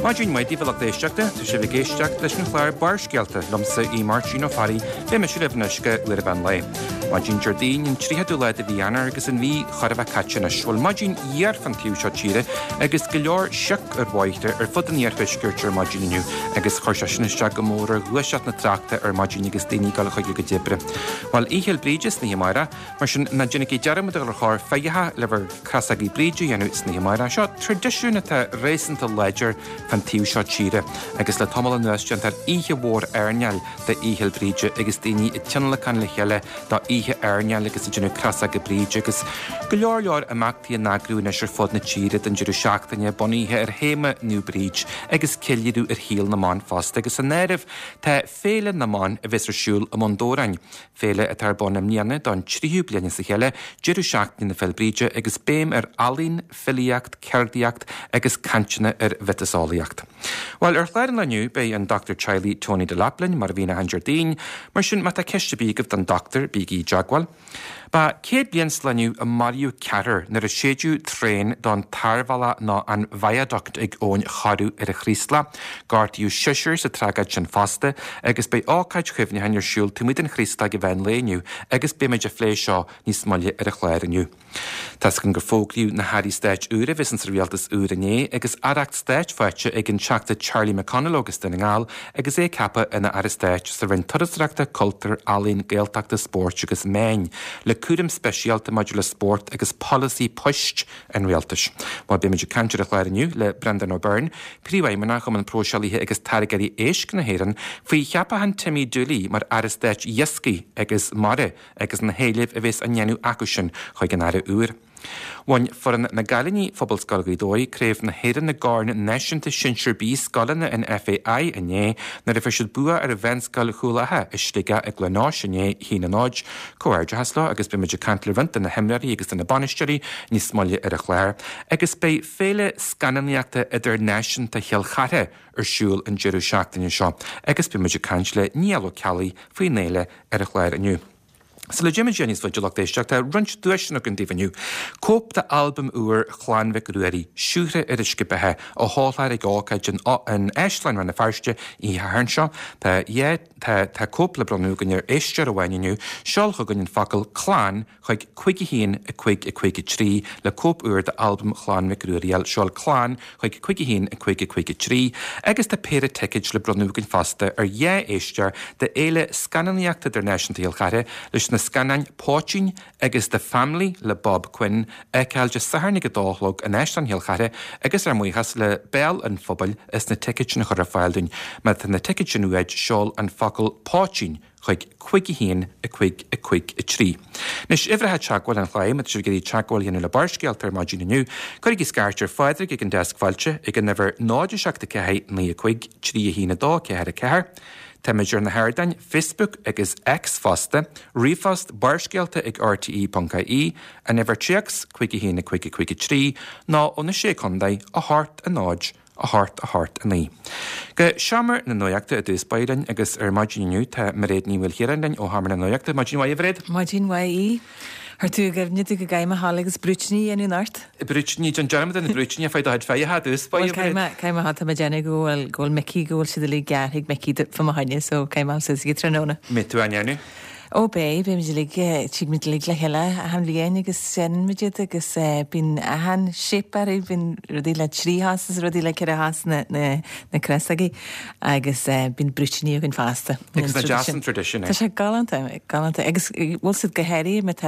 Máidín maidí bhealach déisteachta, tu sé bh géisteach leis na chláir barscealta lomsa í Martín ó Farí be me siúleh nuisce uair ban le. Máidín Jardín in tríheadú leid a bhí anar agus an bhí chorah caitena bhfuil máidín dhearfan tíú seo tíre agus go leor seach ar bhaite ar fud an dhearfisgurtear máidíniu agus chuirseisiiste go mór gluiseat na trachta ar máidín agus daoine galcha go dibre. While íhil brídes na himáire, mar sin na dúnig dearmad ar chóir feighethe levar crasagaí bríide dhéanú na himáire seo tradiisiúna tá rééisanta ledger fan tíú seo tíre agus le tomala nuastion tar ihe bhór airneal de íhil bríide agus daoine i teanlacan le cheile dá ihe airneal agus i dúnú crasaga bríide agus go leor amachtaí a nagrúna ar fod na tíre den dúrú seachtaine boníthe ar héime nú bríd agus cilliadú ar híal na mán fast agus an néirih tá féle na mán a bheits arsúil am Mondorain. Féle a tar bonam níana don tríú bliana sa cheile dúrú seachtaí na felbríide agus béim ar alín, filiacht, cerdiacht agus cantina ar vitasáliacht. While ar chléir leniu bei an Dr. Charlie Tony de Laplin mar bhína an Jardín, mar sin mata ceiste bígah don Dr. Bígí Jagwal. Ba céad blian sleniu a Mario Carter nar a séadú tréin don tarvala ná an viaduct ag ón charú ar a chrísla, gartíú siisiir sa tragad sin faste, agus bei ácaid chuimhne hain ar siúil tuid an chrísla go bhain léniu, agus be meid a phlé seo níos smaile ar a chléirniu. Tás gan gur fógliú na Harry Stage úra vis an sarvialtas úra né, agus aracht Stage foiite ag an teachta Charlie McConnell agus den ngáil, agus é cappa ina ar a Stage sa rin tuirasreachta cultúr alín géaltachta sport agus mein, le cúrim speisialta modula sport agus policy puist an réaltas. Má be meidir cantir a chléirniu le Brendan O'Byrne, príomhaim manach an prósealaithe agus targarí éisc na héireann, faoi cheappa han Timmy Dooley mar ar a Stage Yesci agus Mare agus na héileh a bhés an nneanú acusin chuig an ara úr. Bhain foran na galaní phobal scoilgaí dói créimh na héireann na gáirna neisianta sinseir bí scoilena in FAI a né na ra feisiid bua ar a bhain scoil chuúlathe is sliga ag lenáis a né hína náid cóirde hasla agus be meidir cantlarvant na himraí agus na banisteí níos smaile ar a chléir, agus bei féle scannaíachta idir neisianta chealchathe ar siúil an Jeú seachtaine seo, agus be meidir cantle níaló cealaí faoi néile ar a chléir aniu. So le Jimmy Jenny's for July Daystock, runch duation of Gandivanu, cope the album ur Clanvic Rueri, shooter at a skipahe, a hall had a gawkage and Ashline ran the first year, Hernshaw, the yet ta cope lebronug in your Escher away you, shall hugun in fackle clan, like quickie heen, a quickie tree, le cope ur the album Clanvic Rueri, shall clan, like quickie heen, a quickie tree, agus the pair of tickage lebronug in faster, or Escher, the ele scannaniac to their national carre, na scannain Páitín agus the family le Bob Quinn ceall just saharnig a dálog an eistan hialchare agus muochas le bell an phobal is na ticket na chur a fáilduin, me na ticket sin uid seol an facail Páitín chuig cuig hín a cuig trí. Nis ifrethe teagháil an chláim, at siúr teagháil dhéanú le barscealtar máidín aniu, chuig is scartear fáidir ag an deasc fáilte ag an never náidir seachta cethe ní a cuig trí a hína dá cethe a cethe. Temidjur na Herdain, Facebook agus X fasta, rifast barsgealta ag RTE.ie, and ever checks, quickie heen a quickie tree, na on a shake ondai, a heart a nodge, a heart a knee. Ge Shammer na noyakta a dus baidan agus marginu ta mered ni wil hirandan o hammer na noyakta, margin wai evred? Margin wai Har tú gef nid ag gaima hálagus brúchní enú nart? Brúchní, John Jarman yn brúchní a ffaid ahed fai a hadus. Caima hat am a jana gwyl meci gwyl sydd yn garhig meci fy mahanya, so caima sydd sydd tranona. Metu anianu? O be midig tig midig le hela ham lian agus sen midig agus bin ahan shipar bin rodila trihas rodila kerahas na krasagi agus bin bruchni og fasta. It's the Jason tradition. Tá sé galanta agus wolsid geheri met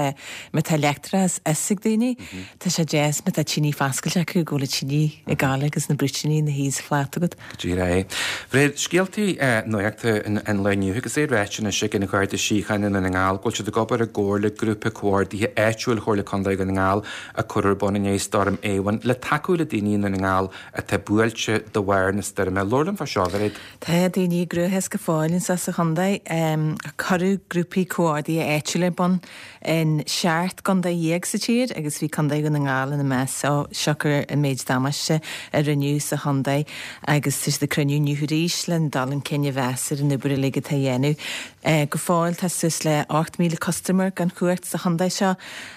elektras essigdini tá sé jazz met chini faskal jaku gola chini egal agus na bruchni na hís flatagut. Gira. Fred skilti nojakta en leniu agus é réitsin a sikin a garda síchan in an ngáil, goil siad a gobar a górla grúpa cuairdaí éitiúil chóirla condaig an ngáil a chuir bon in éis dorm éhain le takeúla daoine in an ngáil a tá buailte do awareness dar me lorlam fa seo bhreid. Tá daoine grúthes go fáilinn sa condaig a choú grúpaí cuairdaí éitiúla bon in seart condaig dhéag sa tíir agus bhí condaig an ngáil in mes so seochar a méid damasise a riniu sa condaig agus tus de cruniú nniuthríis len dalan cenne bheasar in ubre ligad ta dhéanú go fáil tá sus agus le 8,000 customer gan cuairt sa handai seo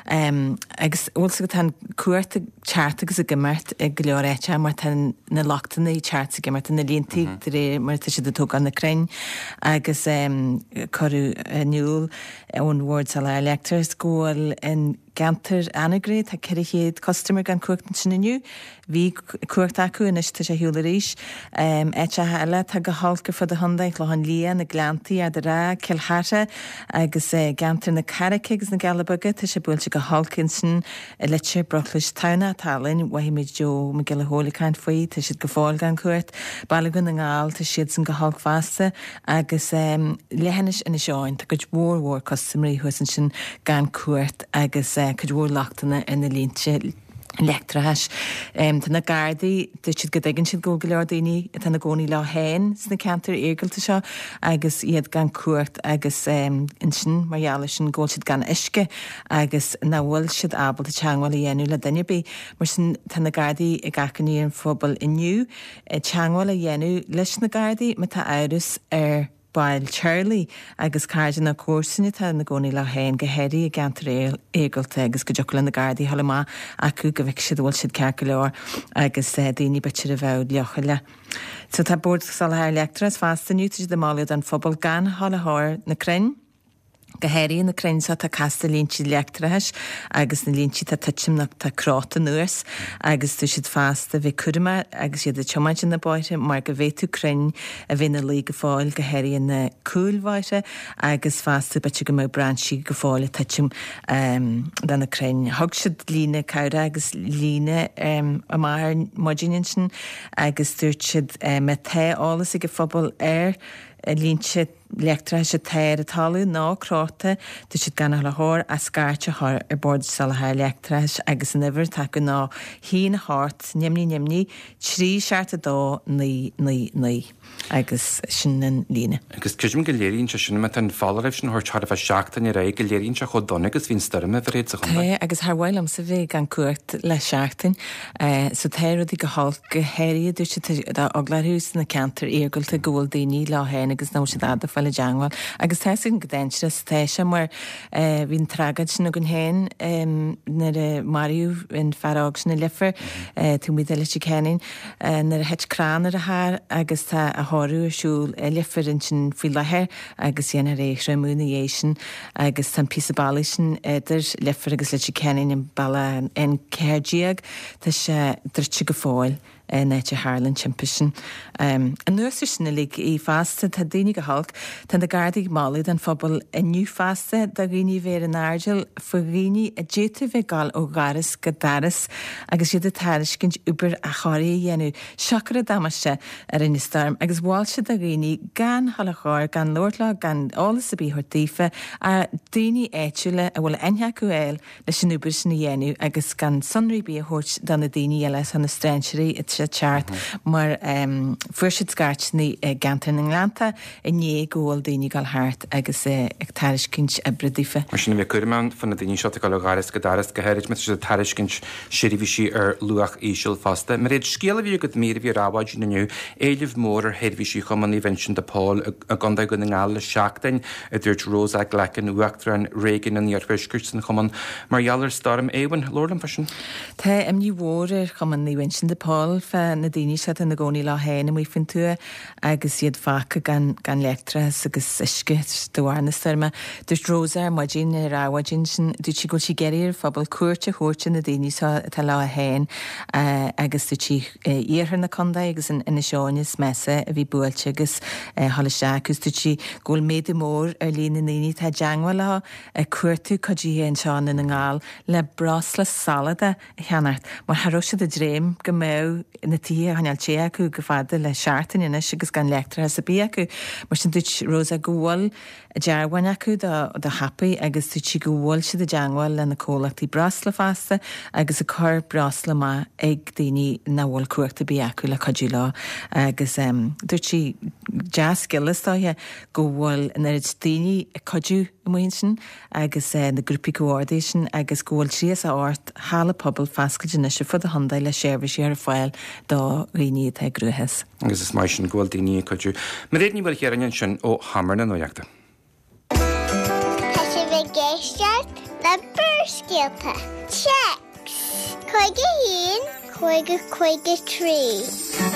agus úlsa go tan cuairt teart agus a gimmart ag go leor éite mar tan na lachtainna í teart a gimmart na líontaí ré mar tá siad ató gan na crainn agus choru niúil ón Words a Electors góil in gantar anagré tá ceir chéad customer gan cuachtan sin inniu. Bhí cuacht acu inis tá sé hiúla ríis. Éite heile tá go hálca fud a Hyundai chláhan líon na glantaí a rá cilthate agus gantar na caracha agus na galabaga tá sé búilte go hálcinn sin litir broclis tána talinn waimiid Jo me gile hólaáin faoi tá siad go fáil gan cuairt bailgan na ngáil tá siad san go hálc fásta agus lehanais ina seáin tá go mór customerí huasan sin gan cuairt agus could war lachtainna in the línte lectras. Tá na gardaí de siad go daigeann siad go leor daoine tá na gcónaí lá hain sna cantar éagalta seo agus iad gan cuairt agus in sin marghealla sin ggóil siad gan isce agus na bhfuil siad abal de teangháil a dhéanú le daine bí mar sin tá na gardaí ag gacaní an phobal inniu teangháil a dhéanú leis na gardaí me tá áras Bail Charlie agus cardin na cuasanna tá na gcónaí le hain go héirí a gantar éagalta agus go jocail na gardaí hallamá acu go bhíh siad bhfuil siad cear go leor agus daoine bitir a bheith leochaile. So tá bord sal Electors fástaniu tuis de máliad an phobal gan halathir na crainn. Go héirí na creinsa tá casta líntí leachtarthais agus na líntí tá tuitimnach tá cráta nuas agus tú siad fásta bhí curma agus iad a chomaid na báite mar go bhéh tú creinn a bhí na lí go fáil go héirí na cúlmhaite agus fásta bete go mé bransí go fáil tuitim den na creinn. Thug siad lína cabra agus lína a mar modíonn sin agus dúirt siad me the álas i go phobal línte Lectra se teir a talú ná cráta tu siad gan lethir a scairte th bord salathe Lectras agus niver take ná hí na hart nimní trí seart a dá ní agus sin an líne. Agus cuisim go léiríonn se sinna an fáileh sin thir tear a seachtain i ra go léiríonn se chud donna agus hín starm a bhréad a chun. Agus thbhil am sa bhéh gan cuairt le seachtain sa téirí go hall go héirí dú aglathús na cantar éagulta ggóil daoine lá héin agus ná si a le Jangwal agus tesin go dentre téise mar hín tragad sin a gon héin nar Mariú in farrág sin na lifer tú mí eile si cenin nar het cranar a haar agus tá a háú siúil lifer in sin fi lethir agus dhéana rééis múna dhééis agus tan písabála sin idir lifer agus le si cenin in balla in céirdíag tá sé drirte go fáil. Nete Harlan Chimpisin. An nuasir sinna lig í fásta tá daoine go halk tan na gardaigh málaid an phobal inniu fásta da riní bhéir an airdeal fu riní a déta bheith gáil ó garas go daras agus iad a tairiscint uber a choirí dhéanú seachar a damaiste ar in starm agus bháilte a riní gan hallachir gan Lordla gan álas a bí thuirtífa a daoine éitiúile a bhfuil ainthe go éil leis sin uber sin dhéanú agus gan sunraí bí a thuirt dan na daoine eile san na strainseí chart mar fuirsid scartní gantar na Nglanta i ní ggóil daoine gáil háart agus ag tairiscint a bredífa. Mar sinna bheith cuireán fan na daoine seo gáil gáras go daras go héirid me sé tairiscint siirihí ar luach íseil fásta. Mar réad scéala bhí go mí bhí rábáid naniu éileh mór ar héirhí chuman í vention de Paul a ganda go na ngála seachtain a dúirt Rosa glechan uachtar an réigen an níorfiscuirt san chuman margheallar starm éhain Lordan fashion. Tá ní mhór ar chuman í vention de Paul na daoine se na gcónaí lá héin a mí fin tú agus iad facha gan Lectras agus isce dohana starma. Dúirt Rosa maidín ráhaidín sin dú si go si geirir phobal cuairte chóirte na daoine tá lá héin agus dú si íorthar na conda agus ina seáinis mesa a bhí buailte agus haliste agus dú si ggóil méad mór ar lína naoine tá deanghil lá cuairtú codí an seán in na ngáil le brasla salada a cheanart mar tharó a dréim go mé na tí haneal té acu go fada le seaartain inis agus gan Lectras a bí acu mar sin dúirt Rosa go bhfuil a dearhain acu do hapaí agus tú si go bhfuil siad a deanghil le na cólachtaí brasla fásta agus a chur brasla má ag daoine na bhfuil cuairta bí acu le codí lá agus dúirt si jazz skillastáithe go bhfuil na daoine codú muon sin agus na grúpi coordination agus ggóil trías a áirt hála pobl fascaidine se fud a Hyundai le séirbhí ar a fáil dá riní a grúthes. Agus is mai sin ghfuil daoine codú. Mar réad ní bhfuil chéarann sin ó hamar na nóireachta. géisteart na Bárscéalta. Checks. Coige hín, coige trí.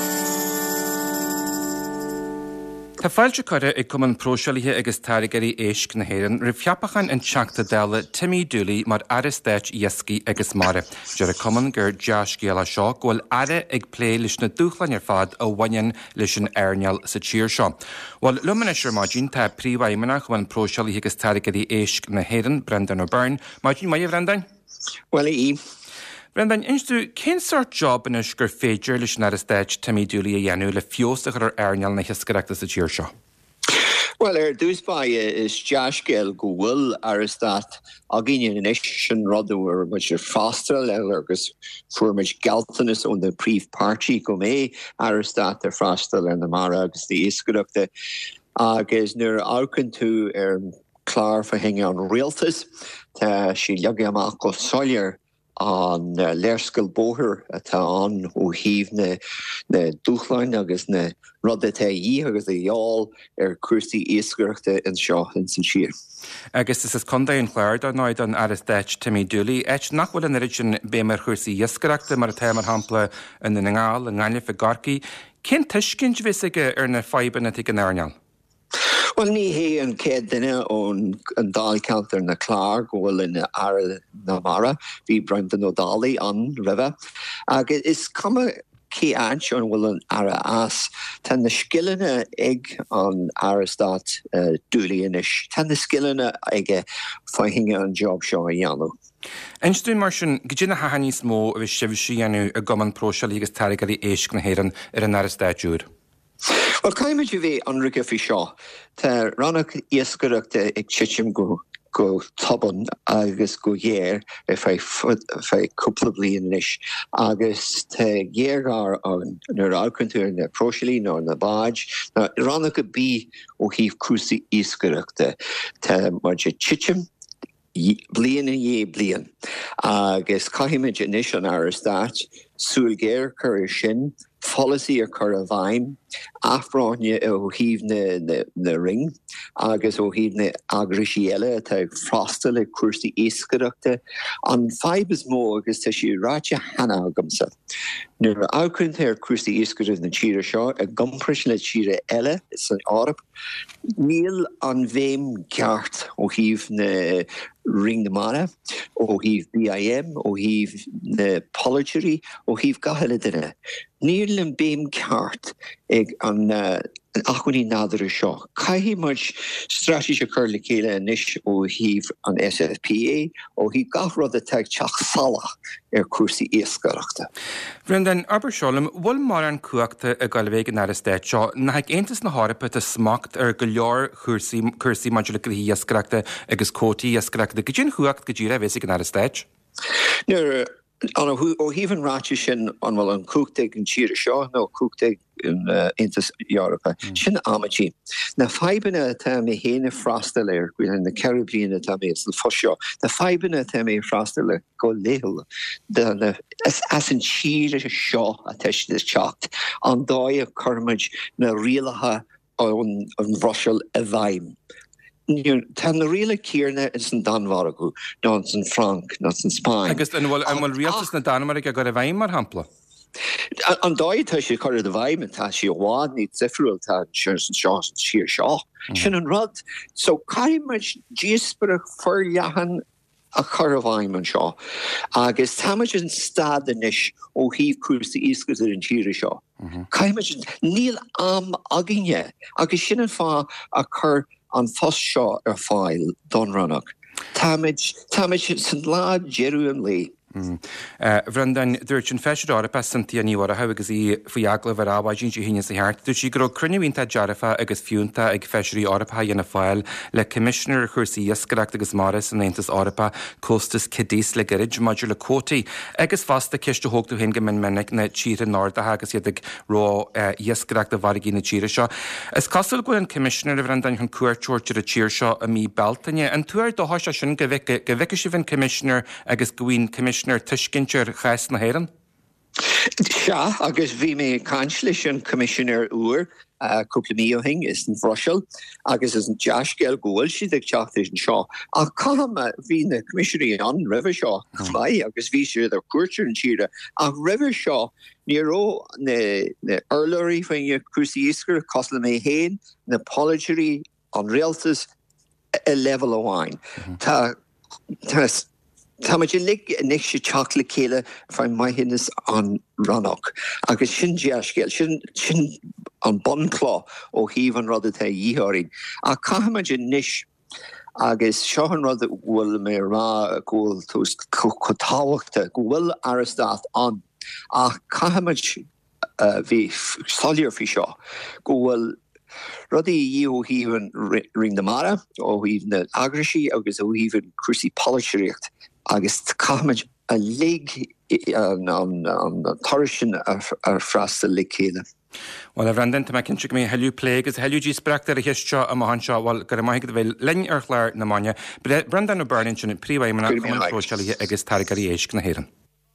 Tá fáilte chuire ag cuman prósealaithe agus táirgeí éisc na hÉireann ri fiapachan an teachta dála Timmy Dooley mar aristéit iesci agus mara. Dear a cuman gur deascéala seo ghfuil ara ag plé leis na dúchlann ar fad ó bhain leis an airneal sa tír seo. Bhil lumanisir máidín tá príomhhaimimeach chuan prósealaithe agus táirgeí éisc na hÉireann Brendan O'Byrne. Máidín mai Brendan? Well, Brendan, instú cén sort job inis gur féidir leis na aristéit Timmy Dooley a dhéanú le fiosach ar airneal na hioscareachta sa tír seo? Well, dúsbá is deascéal go bhfuil aristat a gine in sin rodúir muid fástal agus fuairmid galtanas ón na príomhpáirtí go mé aristat ar fástal ar na mara agus the iascareachta agus nuair ácann tú ar clár fa hinge an rialtas tá sí leagaí amach go soilir an léirscail bóthir atá an ó híomh na dúchláin agus na rudda tá agus a dheáil ar cuasaí iascareachta in seo in san siar. Agus is conda an chláir an náid an aristéit Timmy Dooley, éit nachhfuil an irisin bémar chuasaí iascareachta mar a téimar hampla in na ngáil an gáile fa garcaí. Cén tuiscint bhís aige ar na faibanna ag an airneal? Well, ní hé an céad duine ón an dáil counter na clár gohfuil in ara na mara, bhí Brendan O'Daly an rive. Agus is cuma cí anseo an bhfuil an ara as. Tá na skillene ag an aristat Dooley inis. Tá na skillene ag fáinge an job seo a dhéanamh. Einstún mar sin go dtí na haithní smó a bhí sibhsí anú a goman prósealaithe agus táirgeí éisc na hÉireann ar an aristéitúr. Well, caiimiid bhí anrige fi seo, tá rannach iascareachta ag tiitim go taban agus go dhéir fé cúpla bliain inis agus tá dhéargar an nuair ácann tú na prósealaí nó na báid, rannach go bí ó híomh cúsaí iascareachta tá mar tiitim blian a blian. Agus caiimiid inis an aristat, súlgéir chur sin, policy ar chur a bhaim, afráine ó híomh na ring, agus ó híomh na agrisiile tá frástal le cuasaí iascareachta. An feib is mó agus tá sí ráite hana agamsa. Nuair ácann ar cuasaí iascareachta na tíre seo, a gompris le tíre eile is an árap, níl an bhéim ceart ó híomh na ring na mana, ó híomh BIM, ó híomh na polygery, ó híomh gaheile duine. Níl an béim ceart ag an achhuiní nádar seo. Caithí muid strateise chur le chéile inis ó híomh an SFPA, ó híomh gath rud a teag teach salach ar cuasaí iascareachta. Brendan, aber seolum, bhfuil mar an cuachta a galbhéh an aristéit seo, na haig aontas na hárapa a smacht ar go leor chusaí maidir le cruí iascareachta agus cótaí iascareachta. Go dtí chuacht go dtí a bheits an aristéit? An ó híhann ráte sin an bhfuil an cúgtaigh an tíre seo nó cúgtaigh in Intas Eorpa. Sin amatí. Na faibanna tá mé héana frástal ar ghuiil na Caribbean tá mé san foseo. Na faibanna tá mé frástal ar go léhil. As an tíre seo a teist is teacht. An dói a churmaid na rialacha an bhroisiil a bhaim. Tá na riala cíarna is an Danmhar acu, ná san Frank, ná san Spáin. Agus an bhfuil rialtas na Danmhairg a go a bhaim mar hampla? An dóid tá sé chuir a bhaim tá sí bhád ní zifriúil tá sin seo siar seo. Sin an rud. So caiimiid díosparach forleathan a chur a bhaim an seo. Agus táimiid an stad inis ó híomh cuasaí iascareachta an tíre seo. Caiimiid níl am aginne agus sin an fá a chur an fos seo ar fáil don rannach. Táimiid san lá jeú an lí. Brendan, dúirt sin feisiid árapa santí níhar a agus í faoi agla bhar ábhaidín sí híine sa heart. Dúirt sí gur crunnehaínta dearafa agus fiúnta ag feisiirí árapa dhéana fáil le Commissioner chusaí iascareachta agus maras an Aontas árapa Costas Cadís le garid maidir le cótaí. Agus fasta ceiste thógtú hen go minic na tíre náirdatha agus iad ag rá iascareachta bharigí na tíre seo. Is cosúil go an Commissioner a Brendan chun cuairteoirte a tír seo a mí beltaine an túir dóthá sin go bheice si bhín Commissioner agus gohfuin Commissioner tuiscintear chais na hÉireann? Se agus bhí mé caint leis an Commissioner uair cúpla mío hing is an Brussel, agus is an jaasgel gohfuil siad ag teachtaigh an seo. A cáma bhí na commissioní an ribh seo chlai agus bhí siad ar cuairtear an tíre. A ribh seo níró na urlairí faoin crusaí iscar cosla mé héin na policirí an réaltas a level amháin. Tá muid lig nic sé teach le chéile fein maithinnas an Rannoch. Agus sin deascéil, sin an bonlá ó híomh an rud atá dhíthairí. A caiimiid níos agus seo an rud bhfuil mé rá ghfuil tús táhachta, go bhfuil arastát an. A caiimiid bhí sáilir fí seo, go bhfuil rudí díú híomh ring na mara, ó híomh na agrasí agus ó híomh crusaí policiríocht. Agus caiimiid a lig an tarsin ar freastal le chéile. Well, a bhrandanta me cinn mé heú plé agus heú dí spreachta a hiisteo a mahanseo bhil gur maigad bhfuil lein ar chláir na maine, Brendan ó Berlin sin príomhhaimena chumanróistealaithe agus targarí éisc na héireann.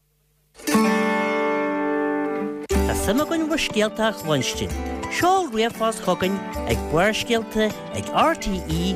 Tá sama gon bhar scialteach Lunstein. Seoil riamhás chogainn ag buair scialta ag rte.ie.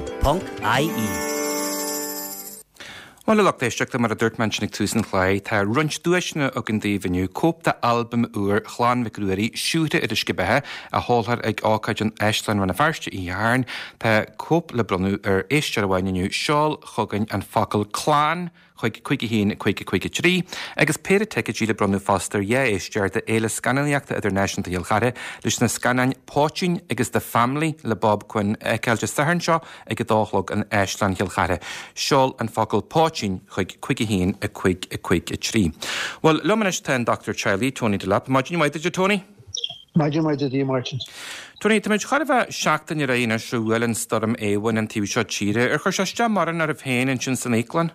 Well, le léisteach mar a dúirt mentionnig túsan chláid, tá runt dúisna a an daobhaniu cópta albumm uair chláán micrúirí siúta ar isce bethe a hálthar ag ácaid an eistlein rinne fearste í dhearn, tá cóp le brunú ar éistear a bhainniu seáil chogainn an facail chlán chuige hín chuige trí, agus péire take dí le brunú fáster éistear de éile scanaliaachta idir nationalta dhéalchare leis na scanin Páitín agus de family le Bob chun ceilde saharnseo ag dálog an eistlein dhéalchare. Seáil an facail Páitín chuige hín chuige trí. Well, lumanis ten Dr. Charlie, Tony Delap. Imagine you might Tony? Imagine you Martin. Tony, tá méid chuir bheith seachtain ar aon siúil an storm éhain an tíbh seo tíre, ar chuir seiste maran ar a bhéin an sin san éclan?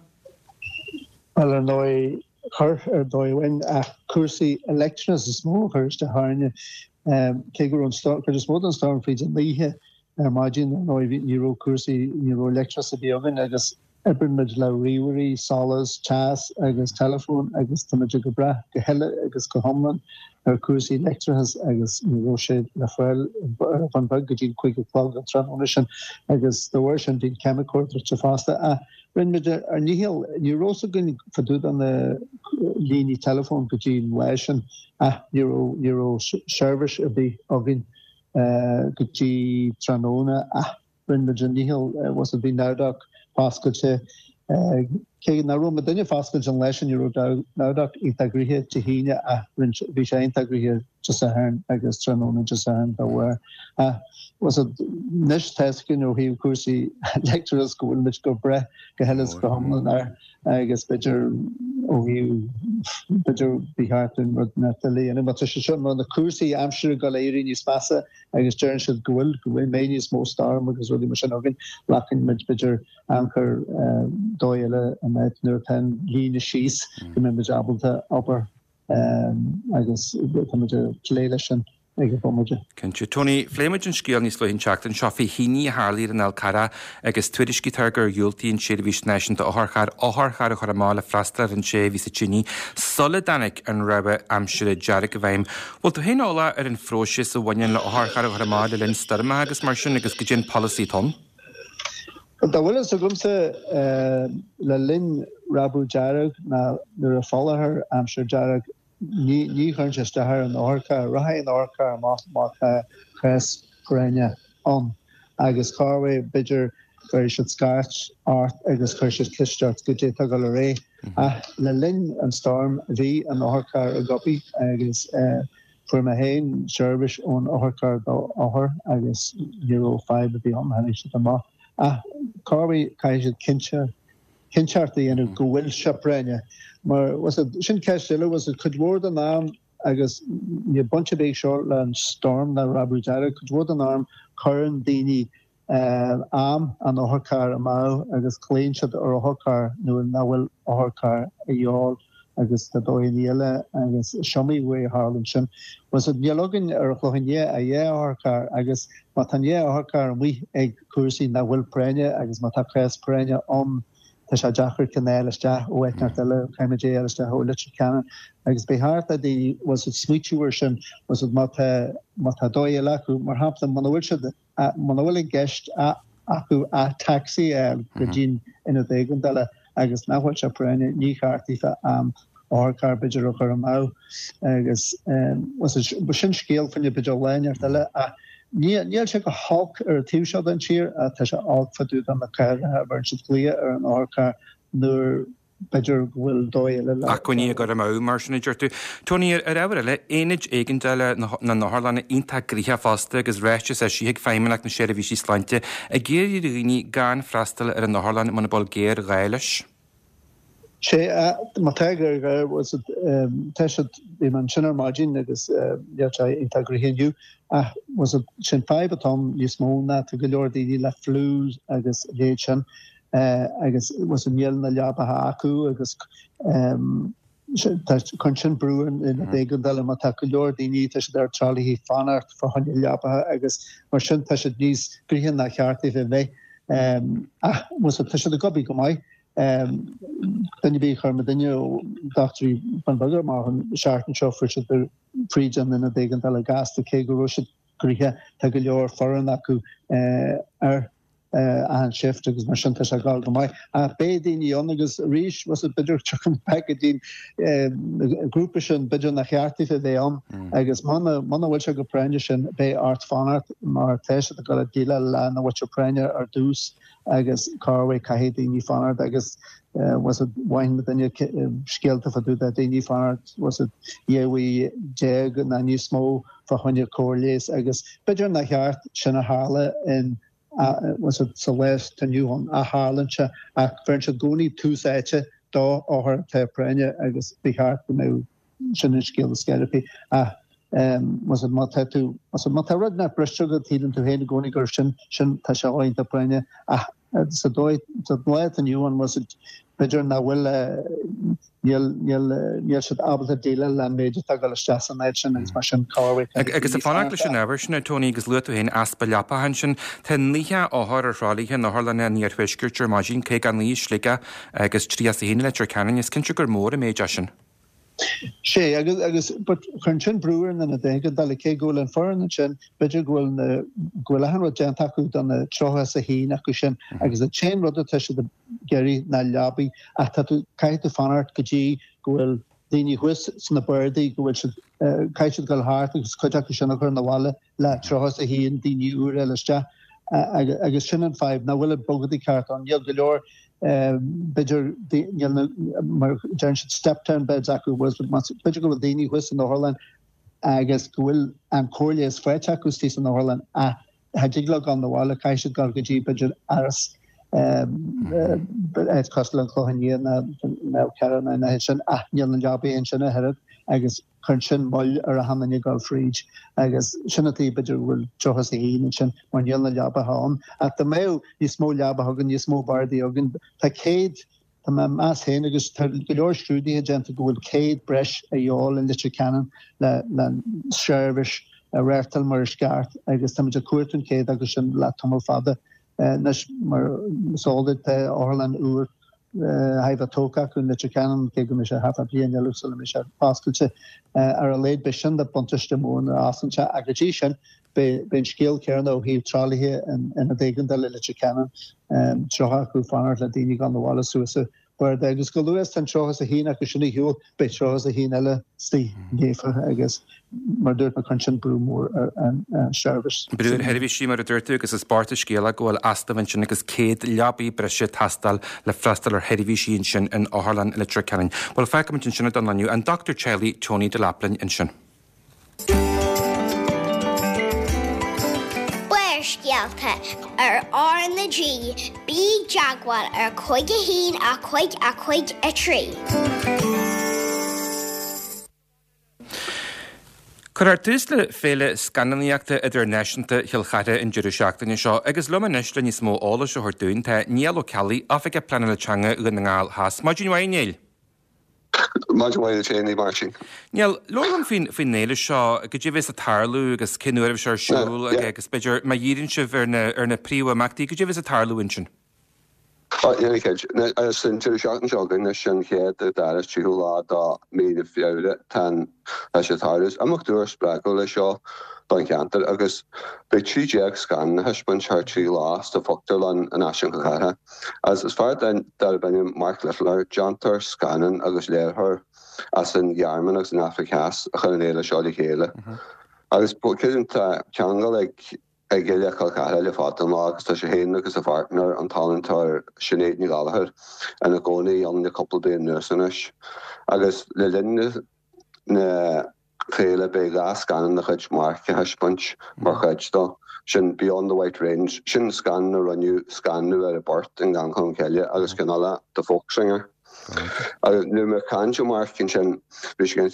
Well, an dói chur ar dóihain a cuasaí elections is mó chuir de háne cégur an storm, chuir is mód an storm fríd an líthe imagine an dói níró cuasaí níró elections a bíogan agus Ebernmid le riúirí, salas, chas, agus telefón, agus tamid go bra, go heile agus go homlan ar cuasaí lectures agus níró sé le foiil van bag go dtín chuig plug an transition agus the version dín chemical se fásta a rinmid ar níhil nírósa gon fadúd an na líní telefón go dtín weisian a níró service a bhí agin go dtí tranóna a rinmid an níhil was a bhí náudach Fáscalte cé na rom dunne fáscail an leis an náudach intagríthe te híine a bhí sé intagríthe just a hern agus tranóna just a hern bhar. Was a nish tescin ó híh cuasaí lecturers go bhfuil mit go bre go heiles go homlan ar agus beidir ó híh beidir bíhartin rud na talíana mat se seo na cuasaí amsir go léirí níos massa agus dearn siad go bhfuil méníos mó starm agus rudí mar sin agin lachan mit beidir anchor dóile a met nuair pen líne síos go mé beidir abalta obair agus beidir léile sin. Kenú Tony Fléimiid an scíal níos leihinn teachtain seo fé híní a hálíí an Alcara agus tuiriscí targur dúiltaín séad bhís naisianta áthchar a chur mála freistar an sé ví sa tíní sola danig an rabbe amsire dearach a bhaim. Bhil tú héála ar an fróise a bhain le áthchar a chur mála linn starma agus mar sin agus go dtí policy tom? Tá bhfuil sa gumsa le linn rabú dearach na nuair a fálathair amsir dearach ní chun se stahar an orca raha an orca má chres brenne an agus carfu bidger ver si skart art agus chu se clisteart go dé go ré a le linn an storm hí an orca a gopi agus fu a hain service ón orca go áhar agus euro 5 bhí an han si má a carfu cai kinsearttaí en go bhfuil se brenne. Maar was het sin keile was het could word an arm agus je bunch of short and storm na Rabu Jara could word an arm current dini arm an ohar ma agus clean or ohar nu na will ohar a yall agus the doile agus shomi way Harlem was het dialogin er chlohinje a ohar agus matanje ohar we ag kursi na will prenya agus matakres prenya on sé Jackar Caneliste ó etnar le caiimedéiste ho litre canan agus beharta dí was it sweetúir sin was it mat dóile acu mar hapla manhfuil gist acu a taxi gojin ina dhégan dala agus nahfuil se prenne níchartífa ácar beidir ó chu má agus was sin scéal fanne beidir lein dala a níl se go hawk tíúseo an tír a tá se áfaú an na cair bar si lia an ácar nuair beidir bhfuil dóile le. Acuní go má mar sinna dúirtu. Tony ar ebre le éid éigen deile na náharlanna ínta gríthe fásta agus réiste sé si féimeach na séir bhí sí sláinte a géirí rií gan freistal ar an náharlan man bol géir réiles. sé má tegur was te man sinnar margin agus integriheniu was sin 5 atom ní smóna tu go leordí le flús agus léchen agus was miel na leabathe acu agus chun sin brúin in dhégan dal má take leordíní te se ar tralihí fanart for hanne leabathe agus mar sin te se níos grihan na cheartí bheith was te se a gobi go mai. Then you be Hermadinho Doctor van Bugger Marhan Sharton Chauffeur the Freejan in a big and Delagas the Kego Russian Griha Tagalor foreign aku and shift because my shantas are called my Bedin Yonagas Rish was a bitter chicken packaging groupish bidger na Harti they I guess Mana which I go prendition bay art fanart mar tesh the got a deal and what your prenya or deuce I guess Carway Kahedi ni fanart I guess was it wine within your skill to do that in fanart was it we jag and then you small for 100 corleys I guess bidger na Hart Shana Harla in was it Celeste to new on a Harland a French goni 2 seche da or te prenya I guess be hard to know shouldn't skill therapy was it Matatu was it Matarad na pressure that he to hen goni gershon shin tasha oin te prenya so do the new one was it bidger na will Niel should abel deal and major tagal stress and action and smashing Carway. Agus a fanaclish never sin Tony agus lutu hen aspalapa hanshin ten liha ó har rally hen na harlan near fishkurture magin cake an li sliga agus trias hin letter canon is kinchugur more majashin. She agus but Crunchen Brewer and a day dal ke goal and foreign chin bidger goal goalahan ro jantaku dan the troha sa hin akushin agus a chain rod the the Gary na lobby atatu kai to fanart kaji goal dini whis sna birdie go which kai should go hard because kojakushin occur na wala la troha sa hin dini urelsta agus shin 5 na will bogadi carton yel galore bidger the mar should step down beds aku was with bidger with dini whis in the Holland I guess goal and Corlius Frechaku stis in the Holland hajiglag on the wall kai should go kaji bidger aras but it's costal clohan na Karen and Hitchin Nilan Jobby and Shana Herod I guess Crunchen Mull or a Hamani Golf Reach I guess Shinati Bidger will Johas and Shin when Nilan Jabba home at the Mayo you small Jabba Hogan you small bar the Hogan Takade the mass Hennigus Gilor Strudi agent go with Cade Bresh a Yall and Litcher Cannon Lan Shervish a Rertal Murishgart I guess Tamaja Kurton Cade I guess La Tomo Father Nish mar solded Orland Ur Haiva Toka kun Litcher Cannon Kegumish half a blian Jerusalemish Pascal are a laid bishan the Pontistamon Asancha aggregation ben skill Kerno he Charlie here and a degan the Litcher Cannon Trohaku Fanner Ladini on the Wallace Suicide where they just go Lewis and Trohas a Hina Kushini Hu bet Trohas a Hinella Steve I guess Murder McCunchin Broomore and service. Brewer Hervishi mar dúirtu agus is Sparta scéala goil astavan agus céad leabaí breise tastal le freistal ar Hervishi sin in Áharlan Litcher Cannon. Well feicim sin sinna don leniu and Dr. Charlie Tony de Laplin in sin. Scialta ar na G bí jaguar ar chuige hín a chuig a trí. Cuir túsle féle scannaíachta idir neisianta hiilchaide in Jerusalem seo agus lumanis le ní smó ála se thuún tá níal Kelly áfik plan letanga le na ngáil has. Máidín wainnéil? Máidín chéna marsin. Níl lom fin néile seo go dtí bhés a tarlú agus cinúirh se siúil agus beidir má díann se ar na príomh amachtaí go dtí bhés a tarlú in sin. sin seach an segan sin chéad dar tíú lá dá mí fiúile tan sé tarús amach dúir spregó le seo don ceantar agus be tríéag scan na heispan chartí lás de fogtar an naisian go chatha. As is far den dar bennim Mark Littler Johntar scanan agus léirthir as an Yarman agus an Africas a chun éile seo i chéile. Agus cin ceangal ag géile calcatha le fátan lá agus tá sé héana agus a partner an talantar sinnéad ní galahar an a gcónaí an na couple bé nusanis. Agus le linne na féile be gas scanan na chuid mark a heispont mar chuidtá sin Beyond the White Range sin scan na runniu scanú ar a bort in gang chun ceile agus canala de folksinger. Nu me kanjo markin sin bis gen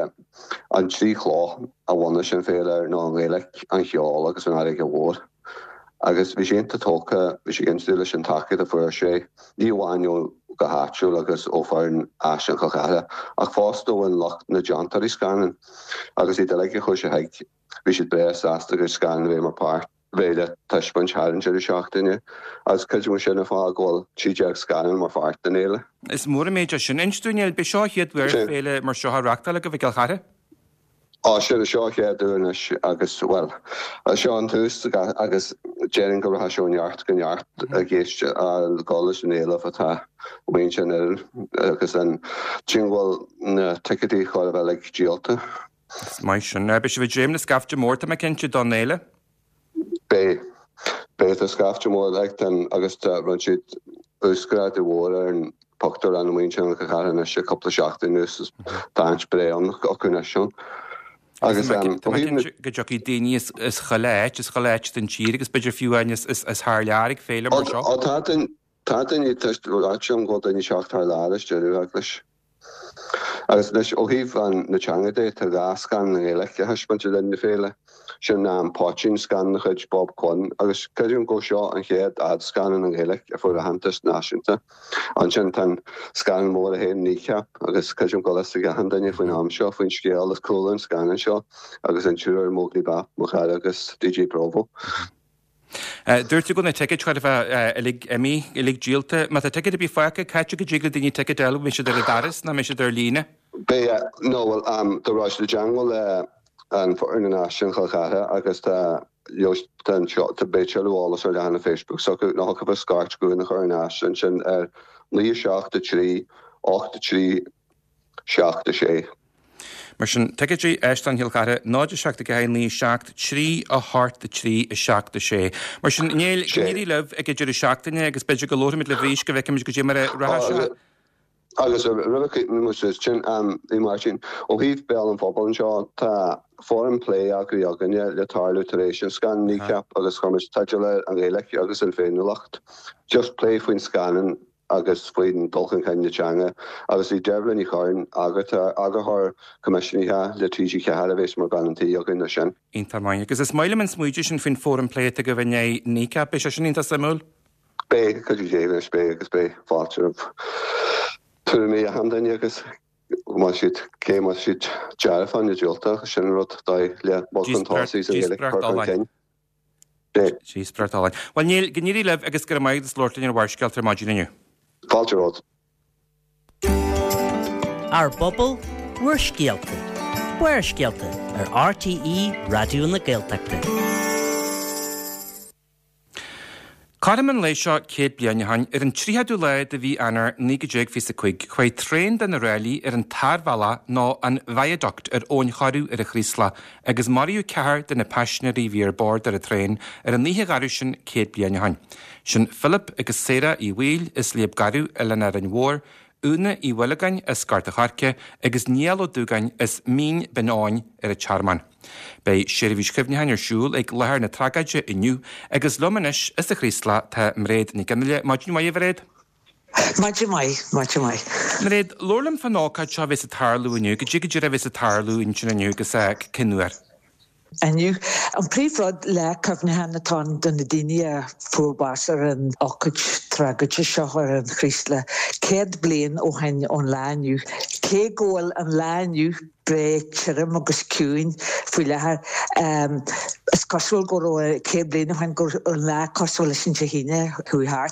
an trí chlá a bhana sin féile ná an réilech an cheol agus an aige bhór. Agus vi sé tóca vi sé gen stúile sin take a fuair sé níháinú go háú agus ófáin asan chochaile ach fástó an locht na Johntarí scanan agus í leige chu sé heig vi si bres asta gur scan bhé mar párt réile tuispan Challenger seachtainine as caiú sin fá gáil tíideag scanan mar fart den éile. Is mór méidir sin instúneil be seohiad bhar féile mar seothreachtal go bhí gailchaire? Sé a seohéadúnas agus well seo an tús agus déing go ha seoneart gonneart a géiste a gálas an éile atá bhain sin agus an tíhil na ticketí choil bheith le díalta. Mai sin be se bh dréim na scafte mórta me cinnte don éile? Bé a scafte mór le den agus run siad úscra de bhór an pachtar an bhain sin go charna sé coppla seachta nús daint bré an chunisiún. Agus go joí daine is choléit den tíir agus beidir fiúhain is thlearig féile mar seo. Tá í teistúláisiom go daine seach th láris deú aglas. Agus leis ó híh an natangadé tar gás gan na réilecha heispante lenne féile sin ná an páin scan na chuid Bob Conn agus ceidirún go seo an chéad ad scanan an réilech a fu a hantas náisiúnta an sin tan scanan mór a héin níceap agus ceidirún go leis a handaine faoin am seo faoin scéal is cólan scanan seo agus an túúir móglaí bap mo chair agus DJ Provo. Dúirtu gona ticket chuir bheith lig díalta, má a ticket a bí foicha caiite go ddígla daoine ticket eile mé sé ar daras na mé sé ar lína? Bé nóhfuil doráis le jungle an international chalchatha agus tá just den shot to béteálas ar lehanana Facebook so go nach go skart go nach chunas an sin ar 9 8 6 Mar sin teidí eistan hiilchare náidir seach go ní seach trí a hart de trí seach de sé. Mar sin néil í leh ag idir seachtaine agus beidir go lorimid le bhís go bheicim go dé mar ra. Agus mu sin í mar sin ó híh bell an fphobal an seo tá foreign play agur aganine le tarlutation scan níceap agus chumis taiile an réilech agus an féinlacht. Just play faoin scanan agus faoin dulchan caiinetanga agus í derblan í cháin agathir commissioníthe le tríí ceile bhééis mar ganantí agan na sin. Íntamáin, agus is maile an smuide sin fin foreign play a go bhné níceap é sin ínta samú? Bé chuú déanana spé agus bé fáiltear tu mé a handaine agus má siad cé má siad dearfáin deolta sin rud le boltantáí a héile chuin. Sís bratáin. Well níl gníí leh agus go maid is Lordlín ar bharsceiltar máidirniu. Fáilteród. Ar bobbal bhuair scialta. Bhuair scialta ar RTE Radioú na Gaeltachta. Carman lei seo céad blianahain ar an tríheadú leid a bhí anar 9:45 chuid tréin den na réalaí ar an tarhela ná an viaduct ar ón charú ar a chrísla agus maríú cethir den na peisneí bhí ar bord ar a tréin ar an 9 garú sin céad blianahain. Sin Philip agus Sarah í bhil is líab garú a lena ar an mhór, úna í bhfuilagain is scarta charce agus níaló dúgain is mín benáin ar a charman. Bei séirhís cibhnehain ar siúil ag lethir na tragaide inniu agus lomanis is a chrísla tá mréad ní ganile maidin mai bhréad? Maidin mai. Mréad lorlam fanácaid seo bhís a tarlú inniu, go dtí go dtíir a bhís a tarlú in sin inniu gus cinúir. Aniu, an príomhrad le cefnithe natá don na daine fuairbaasar an ocaid tragaide seo ar an chrísla. Céad bliain ó hain ón lániu. Cé ggóil an lániu bre tírim agus ciúin faoi lethir. Is cosúil go cé bliain ó hain gur an lá cosúil sin híine thuí hart.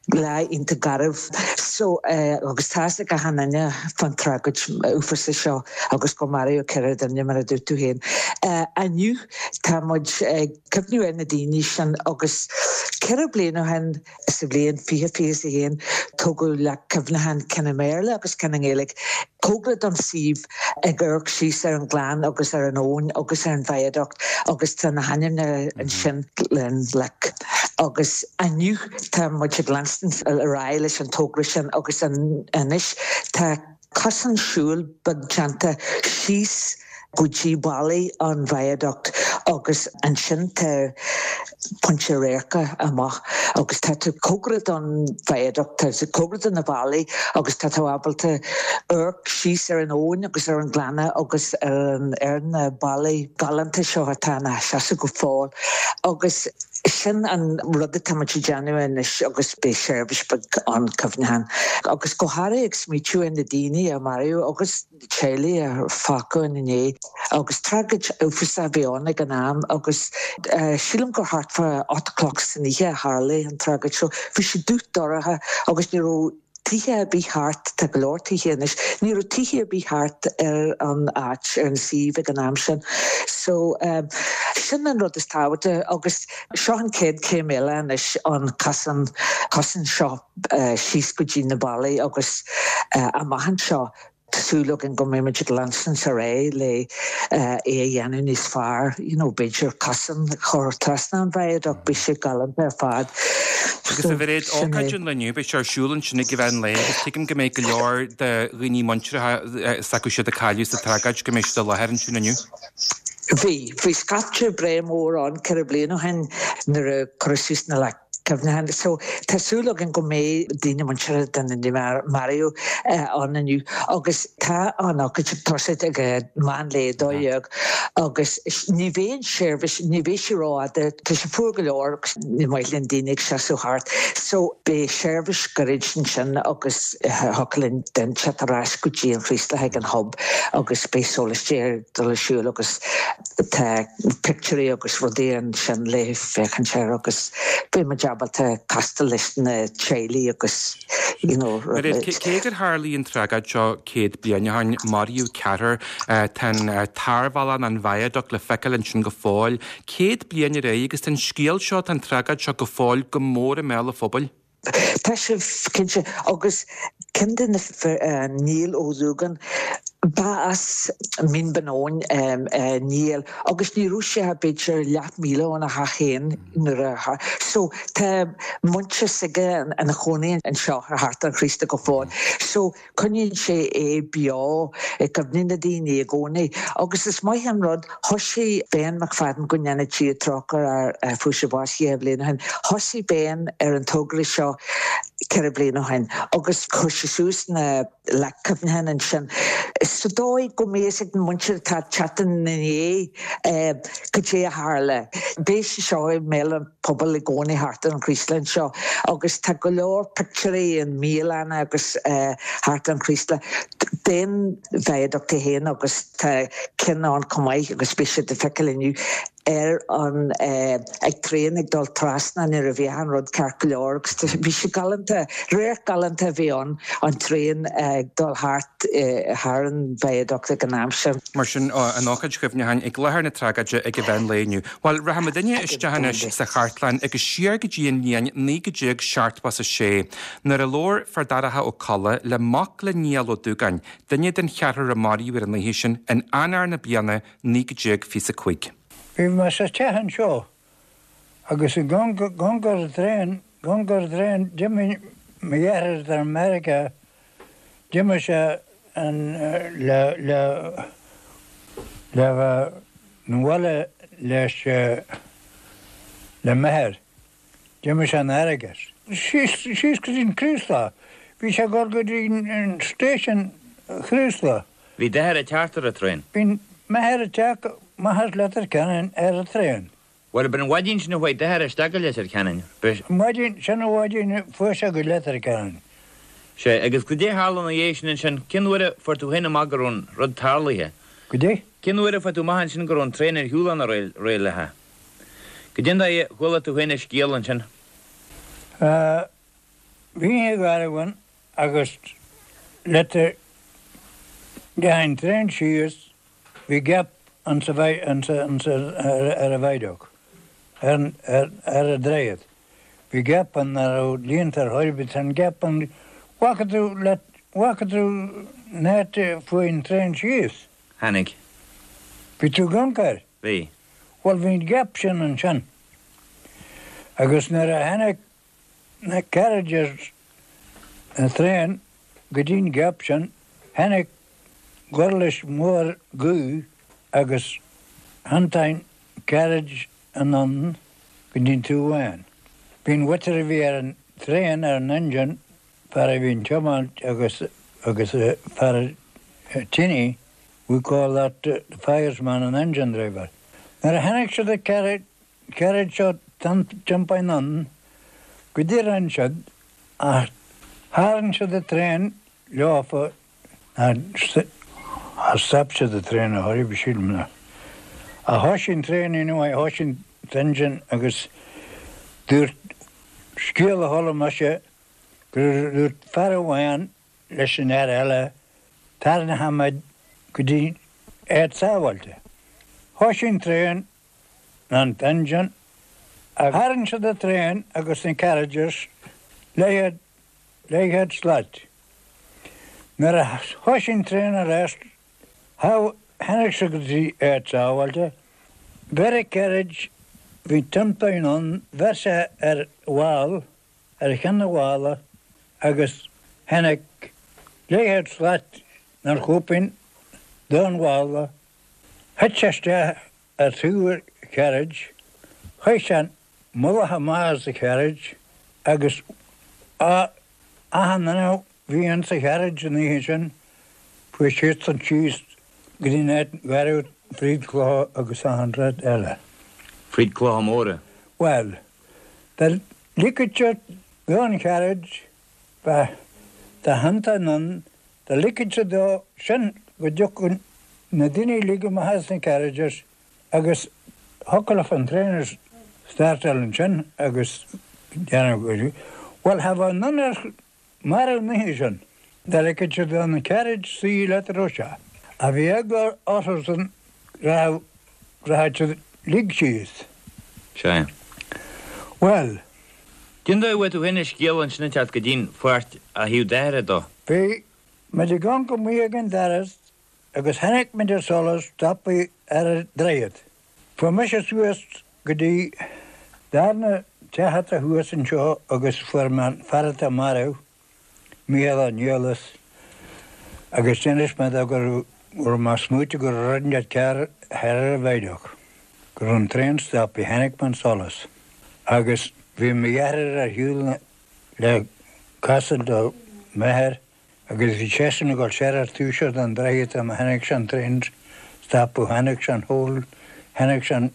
le inta garibh so agus tá go hanine fan tragad ufa sa seo agus go mario ceir an mar a dúú héin. Aniu tá muid cyfniú na daoine sin agus ceir blian ó hen sa bblion fi a héin tógu le cyfnahan cena méle agus cena ngélig cóglad an sih ag ggurc síos ar an gláán agus ar an ón agus ar an viaduct agus tá na hanim an sin len le agus aniu tá muid glanstan a rá leis an tógra sin agus an inis tá casan siúil bagjananta síos Gucci Bali an viaduct agus an sin tá Ponte Réirca amach agus tá tú cógrad an viaduct tá cógrad an na Bali agus tá ábalta síos ar an ón agus ar an glána agus ar na Bali galanta seo tána se go fáil agus sin an rud tamati genuine agus be service an cyfnahan agus gohara ag smitiú in na daoine a Mario agus Charlie a faco in iné agus tragad ufasa bheonna gan am agus sílam go hart for 8 o'clock san ihe a Harley an tragad seo fi sé dút doratha agus ní ro tithe bí hart te glór tithe inis ní ro tithe bí hart ar an áit ar an sih gan am sin so sin an rud is táhate agus seo an céad céimile inis an casan seo síos go dtí na Bali agus a maihan seo Tásúlog an go méimeid Lanston sa ré le dhéanú níos fearr, beidir casan chur trasna an bhéadach bí sé galant ar fad. Agus a bhréad ácaidún leniu be searsúlann sinna go bhean le, agus tuigim go méid go leor de riní montre sacu siad a cáiliú sa tragaid go méid do lehéann sinaniu. Bhí scapte bre mór an ceir blian ó hen nar a chorasús na le cyfnahan. So tásúlog an go mé daine montre den in Mario an aniu agus tá an ácaid tosaid ag man le dóiag agus ní bhéon service ní bhé sé ráide tá sé fuair go leor ní mailinn daine se so hart. So be service gorid sin agus halinn den chatarrás go dtí an Chrísta ag an hub agus be solastéir do le siúil agus tá picture agus rudéan sin le fechan sé agus be ma jabalta castellisna Charlie agus Cégur Harley an tragad seo céad blianahain Mario Carter tan tarvalan an viaduct le fecalinn sin go fáil. Céad bliana ré agus tan scéal seo tan tragad seo go fáil go mór a méla phobal. Tá sé cinse agus cinnte níl óúgan ba as min banón níl agus ní rúise ha beidir leat míle an a ha chéin so tá muntse sige an a chonaí an seo ar hart an Chrísta go fáil. So chuinn sé beá gobnina daoine a gcónaí agus is mai an rud thosaí ben mac fadan go nena tí trochar ar fuise báisí a bbliana hen thosaí ben ar an tógra seo ceir bliana hen agus chuisús na le cyfnahan an sin. So dói go méasig na muintir tá chatan na go dé a Harle. Béis seo méle pobl i gcónaí hart an Chríslan seo agus tá go leor picturí an Mílan agus hart an Chrísla. Den bhéadach héin agus tá cin an cumáid agus spéisi de fecaliniu an ag tréan ag dul trasna ní a bhíhan rud cear go leor agus bhí sé galanta réir galanta bhíon an tréan ag dul hart an bhéadach ag an amse. Mar sin an ácaid scribnehain ag lethar na tragaide ag go bhein léniu. Weil rahama duine istehanais sa chartlain agus siar go dtíon níon ní go déag seartpas a sé. Nar a lór fardaratha ó colla le mac le níal ó dúgain, duine den chearar a Mario ar an léhé sin an anar na bianna ní go déag fi sa chuig. Bhí mar sa tehan seo agus i gongar dréin Jimmy Meyeras ar America Jimmy se an le nuala leis le meher Jimmy se an Aragas. She's in Chrysla. Bhí se gorgad in station Chrysla. Bhí deher a teartar a trein. Bhí meher a teach mahas letter canon a trein. Well, ben wadin sin bhhaid deher a stagal letter canon. Wadin sin wadin fuasa go letter canon. Sé agus go dé hálan a dhééis sin cinhuiire for tú héna magarún rud tarlaithe. Go dé? Cinhuiire for tú mahan sin gurún tréinar hiúlan a réilethe. Go dé chuile tú héna scéalan sin? bhí garhain agus letter gehain trein sios bhí gap an sa bhaid ar a bhaidog ar a dréad. Bhí gap an ar líontar hoirbit an gap an wacadú net faoin trein sios. Hannig. Bhí tú gancair? Bhí. Well, bhín gap sin an sin. Agus nar a hannig na carriages a trein go dtín gap sin, hannig gorlis mór gú agus hantain carriage an go dtín tú bhain. Bhín witar bhí ar an trein ar an engine para bhín tiomalt agus para tinny, we call that the fireman and engine driver. Nar a hannig se the carriage shot jumpain on, go dtír an siad a háann se the train leofa a stop se the train a hoirí bhsílmna. A hoisin train inú a hoisin engine agus dúirt scéal a thola me se gur fear bhhain leis an air eile tarna hamad go dtí éad sábhailte. Hoisin train an engine a háann se the train agus in carriages léiad sláit. Nar a hoisin train a rest hannig se go dtí éad sábhailte, very carriage bhí timpain an bhesa ar bháil ar cheanna bhála agus hannig léiad sláit nar chúpain don bhála heitseiste ar túr carriage, chuisean mulatha más a carriage agus ahanana bhíon sa carriage an ihe sin fu siit an tíos go dtí net garú Fríd Clá agus 100 eile. Fríd Clá móra? Well, the liquidse don carriage ba the hanta nun the liquidse do sin go dúchan na duine líga ma has na carriages agus hocalah an trainers startal an sin agus deanna go. Well, have a nunner mar nihi sin. The liquidse do na carriage sí letter Russia. A bhí eaglar Otterson ráid lig sios. Se. Well, Dúnda bhfuil tú hinne scéal an sinna tead go dtín fuairt a hiú deire dó? Bhí me de gan go mí an deras agus hannig me de solas tappaí ar a dréad. Fu me se suas go dtí darna tehat a thuas an seo agus fuairman farata marú míad an niolas agus sinis me a gur má smúte gur rudnead cear heir a bhaideach. Gur an train stoppaí hannig man solas. Agus bhí me dhearir a hiúil le casal do methir agus bhí seasanna gáil séar túisead an dréad am hannig sean train stopú hannig sean hól hannig sean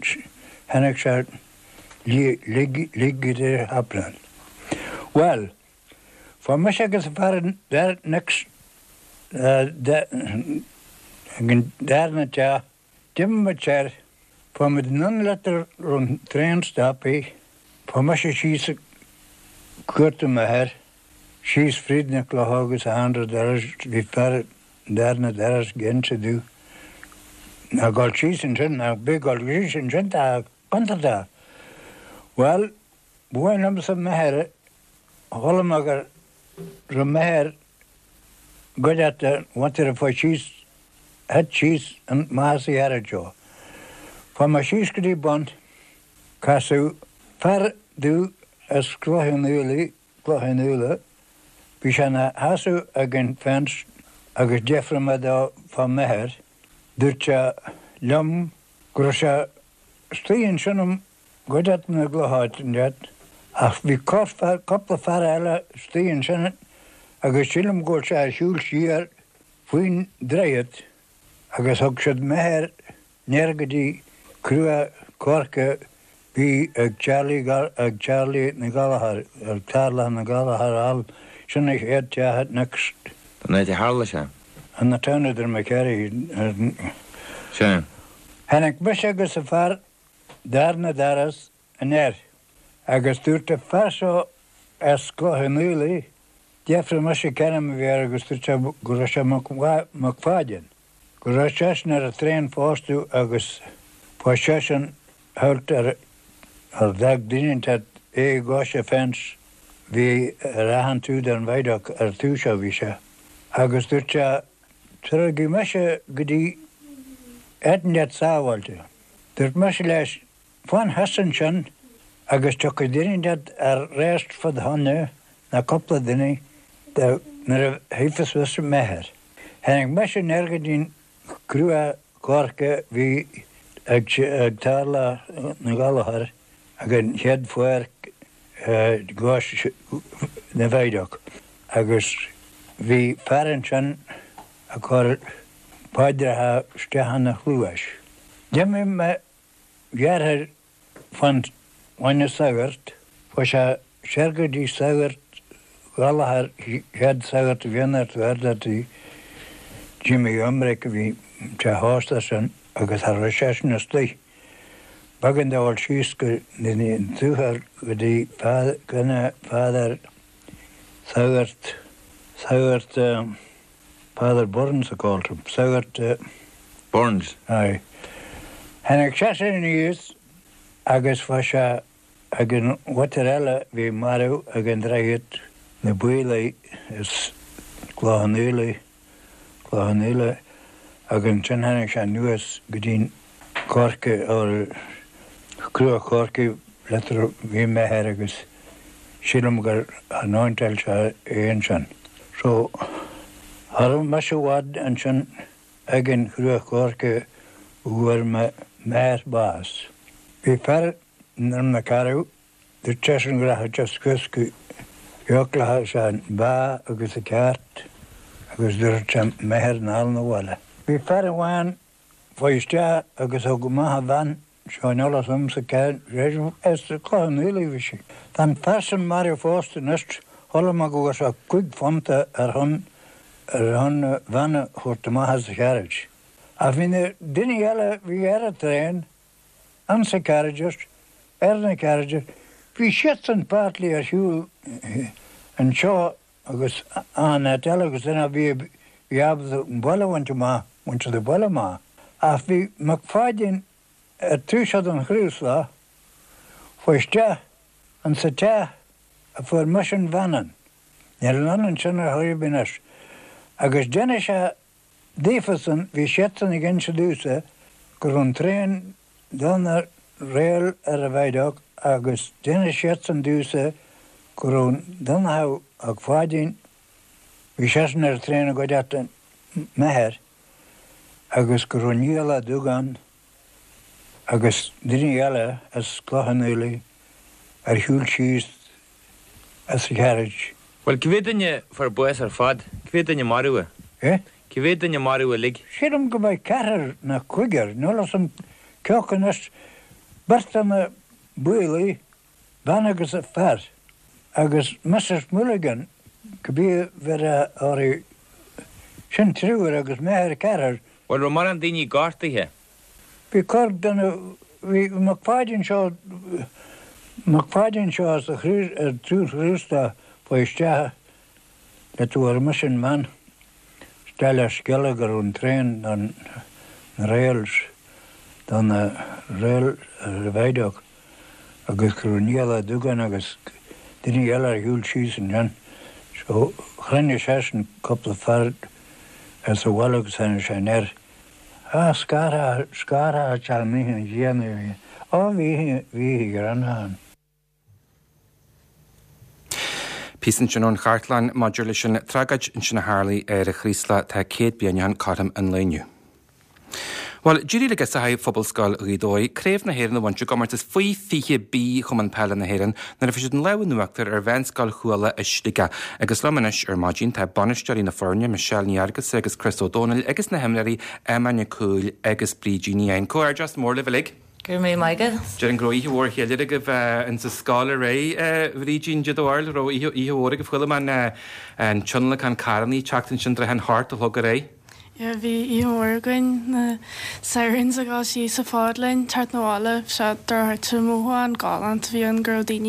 ligidir haplan. Well, for me agus farin der next daarna tja dimma chair for me non letter run train stoppaí for me she's kurte me her she's Frídne Clá agus 100 vi fer daarna deras gen to do na gal she's in sin na big gal she's in sin ta konta. Well, búin am sa meher holam agar meher godata wanted for she's had cheese and maasi arajo. For my she's could bond casu far do as clohinuli bishana hasu again fence agus Jeffrey for meher durcha lum grosha steen shanum godat na glohat net ach vi couple far ala steen shanum agus silum gocha shul sheer fuin dreiet agus hog siad meher nergadí crua corca bí ag Charlie na Galahar ar Carla na Galahar al sinna éad teahat next. Tá na hála se? An na tánaidir me ceirí. Se. Hannig mis agus a far darna daras an agus dúirta farsó as glóhanúlaí, deafra me sé ceanam bhé agus go se mac fáidean. Go ra seisnar a tréin fástú agus fáisean thult ar dag daointe é gáise fens bhí rahan tú an bhaidach ar túise bhí se. Agus dúirte tar go me se go dtí etnet sáhailte. Dúirt me se leis fáin hasan sin agus tu go daointe ar réist fad hanne na coppla duine nar a hífas was methir. Hennig me se nergadín crua córca bhí ag tála na galahar ag an chead fuair gáis na bhaidach. Agus bhí fearan sin a chuir páidrethe stehan na chlúis. Deimi me ghearthir fan bhaine sagart, fa se seirgadí sagart galahar chead sagart a bhéanart verdatí Jimmy Umric bhí te hásta sin agus ar resesin na slí. Bagan de bhil síos go in túthar go dtí gona fádar sagart Father Burns a gáiltum. Sagart Burns. Aye. Hennig se sin níos agus fa se ag an watar eile bhí marú ag an dreiad na buile is glóhanúlaí ag an sin hennig se nuas go dtín córca ó crua córca letar bhí methir agus sílam gur an áinteil se éon sin. So Harum me se bhád an sin ag an crua córca bhuair me méir bás. Bhí fer nam na carú, dúirt te sin gratha just cuscu beaglathe se an bá agus a ceart agus dúirt se méir náil na bhile. Bhí fer bháin faiste agus ó go maithe bhain seáin olas sa cean réidir is a chláhanúlaí bhí sé. Tá fersan mar fásta nist thola a go a cuig fonta ar hon bhana chuirta maithe a chearid. A bhína duine eile bhí ar a tréin an sa carriages, na carriages, bhí siat an pátlaí ar siúil an seo agus an agus ina bhí abhad an bhilhainte má, muinte de bhile má. A bhí mac fáidín ar túisiad an chrúsla, faiste an sa te a fuair muis an bhanan. Níl an annan sin ar thuirbinis. Agus déine se dífasan bhí siatan i gin se dúsa gur an tréin donna réal ar a bhaidach agus déine siatan dúsa gur an donnathe ag fáidín bhí seasan ar tréin a go deata methir agus gur an níala dúgan agus duine eile as chlóhanúlaí ar shiúil síos as a chearid. Well, cibhé duine far buas ar fad? Cibhé duine marúa? Cibhé duine marúa lig? Sílam go bheith ceathar na cuigear, nólas an ceochanas bertana bualaí bhean agus a fear. Agus Mrs. Mulligan go bí bhar áirí sin trúir agus méthir ceathar. Well, ro mar an daoine gáirtaithe? Bhí cor dana bhí mac fáidín seo as a trúr chrústa faiste le tú ar musin man steile sceile gur an tréin an réals don réal ar a bhaidach agus gur níala dúgan agus duine eile ar hiúil síos an jan. So chrinne sesin coppla fard as a bhalagus san sé neir. Scara a tealmí an dhéanú bhí gur anán. Písan sin ón chartlan maidir leis sin tragaid in sin na Harlaí ar a chrísla tá céad bíonán cartam an léniu. Well, dúirí legus a haibh phobalscoil rídói, créimh na héireann bhaintse go martas faoi fiche bí chum an peile na héireann na bhí an leabhar nuachtar ar bheanscoil chuala istigh agus lemanis ar maidín tá banisteoirí na Fórne Michelle Niargus agus Chris O'Donnell agus na himlairí Emma Cúil agus Brídíní Aon Cóir just mór le bhlig. Gur mé maige? Dear an groí bhór chéile go bheith in sa scála ré bhrídín deadháil ro íhóra go fuil an tionla can caraní teachtain sin dre an hart a thug a ré. Bhí íhorgain na sairins a gáil sí sa fádlainn teart nóála se tar tú móha an gálant bhí an gro daoine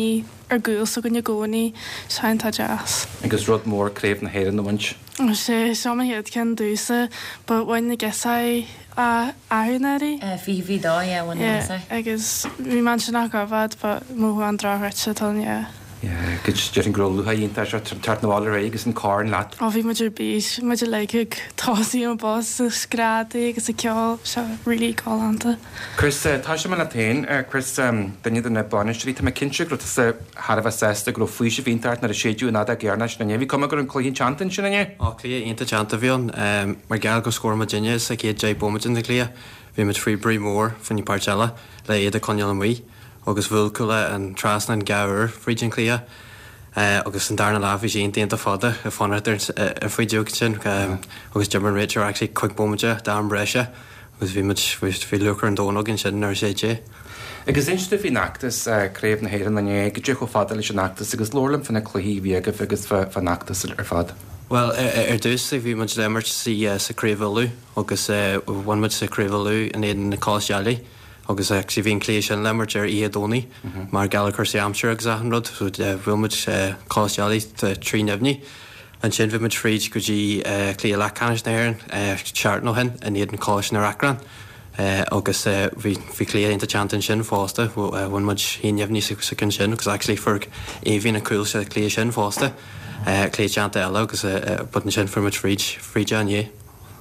gúil so gonne gcónaí sein tá jazz. Agus rud mór créimh na héan na bhaint. sé seomma héad cin dúsa, ba bhain na geá ahuinéirí? Bhí dá bhain agus bhí man sin nach gabhad ba mú an ráhairte tan. Go dearing grolútha dionanta se tart na bháil agus an cáin leat. Bhí muidir bís muidir leiigh tásaí an bás scrádaí agus a ceáil se rilí cáánta. Chris tá sem na tain Chris daine na banistrí tá cinse gro Harbh sesta go fuise víntart na a séú ná a ggéarna na bhí cum gur an chlíonn chantan sinna? Lí onanta chanta bhíon mar geall go scóir Virginia a cé J Bomatin na lia, bhí mit frí brí mór fan Parcella le iad a coneal an mí. Agus bhúlcula an trasna an gair frídin clia agus an darna láhí sé déanta fada a fáidir a faoideoga sin agus German Rachel actually chuig bomaide dá an breise agus bhí luchar an dónagin sin ar sé. Agus instu hí nachtas créimh na héan na go dtí go fada leis nachtas agus lólam fanna chluí bhíaga agus fan nachtas ar fad. Well, dús bhí mu lemart saréhú agus bhain mu saréhú in éan na cáisealaí. Agus sí bhíon clé sin lemart ar iadónaí mar galachar sé amseir agus an rud bhfuilmuid cáisealaí trí nebhní an sin bhfuid fríd go dtí clé lecanis na hhéann teart nó hen in iad an cáis na racran agus bhí clé onanta chantan sin fásta bhain muid híneamhní sa cin sin agus actually furg éhíon na cúil sa clé sin fásta clé teanta eile agus butan sin fuid fríide ané.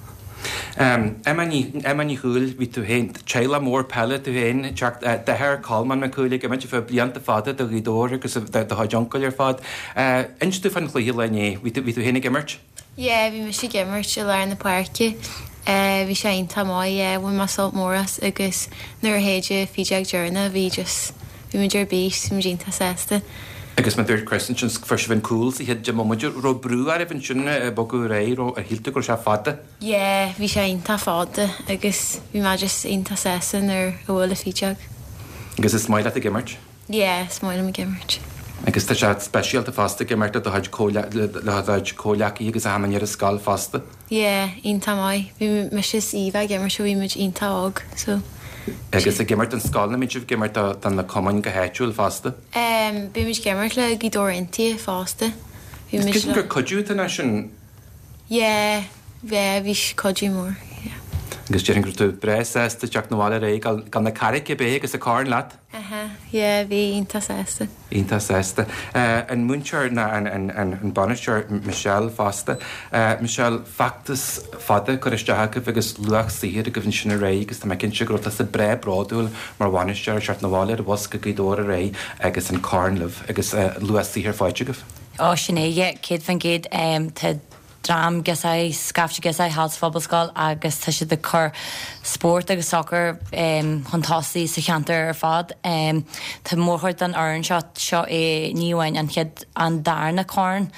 Emmaní húil ví tú hén teile mór pelle tú hén de her calman me cúlig a fe blianta fada do ridóir agus de hajoncail ar fad. Instú fan chluí lené, ví tú hénig gimmert? Jé, bhí me sé gimmert se le na parki. Bhí sé ein tamáid bhain mas salt móras agus nuair héide fiideag dearna bhí me dear bís mu dínta sésta. Agus me dúir Christian fir se bhín cool í head de muidir ro brú ar bhín sinna bogu ré ó a hiilte go se fada? Jé, bhí sé onanta fáda agus bhí me onanta sésan ar bhfuil a fiideag. Agus is smaile a gimmert? Jé, smaile a gimmert. Agus tá se speisialta fasta gimmert a haid cóleachí agus a haman ar a scáil fasta? Jé, onanta mai. Bhí me sé íomh gimmert se bhí muid onanta ág, so... Agus a gimmert an scáilna míid gimmert dan na comáin go héitiúil fasta? Bhí muid gimmert le gidóir intí fásta. Is gur codúta sin? Jé, bhí codú mór. Agus dearing gur tú bres sésta teach na bháile ré gan na caric bé agus a cáin leat? Jé, bhí onanta sésta. Onanta sésta. An múnseir na an banisteir Michelle fásta. Michelle, factas fada chu isteach agus luach síhir a go bhín sinna ré agus tá cinn se grota sa bre bráúil mar bhanisteir seart na bháile a bhosca gidóir a ré agus an cáinlah agus luach síhir fáideagah. Sinné, céad fan géad tá drám gesai scafte gesai hals fabbalscal agus tá si de chur sport agus soccer hantásaí sa cheantar ar fad tá mórthir an orange seo é níhain an chead an darna corn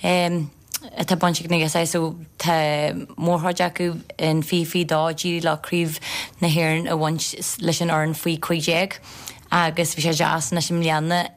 tá bonse na gesai so tá mórthir acu in fifi dá díri leríomh na hhéann a bhaint leis an orn faoi chuideag agus bhí sé jazz na sim leanna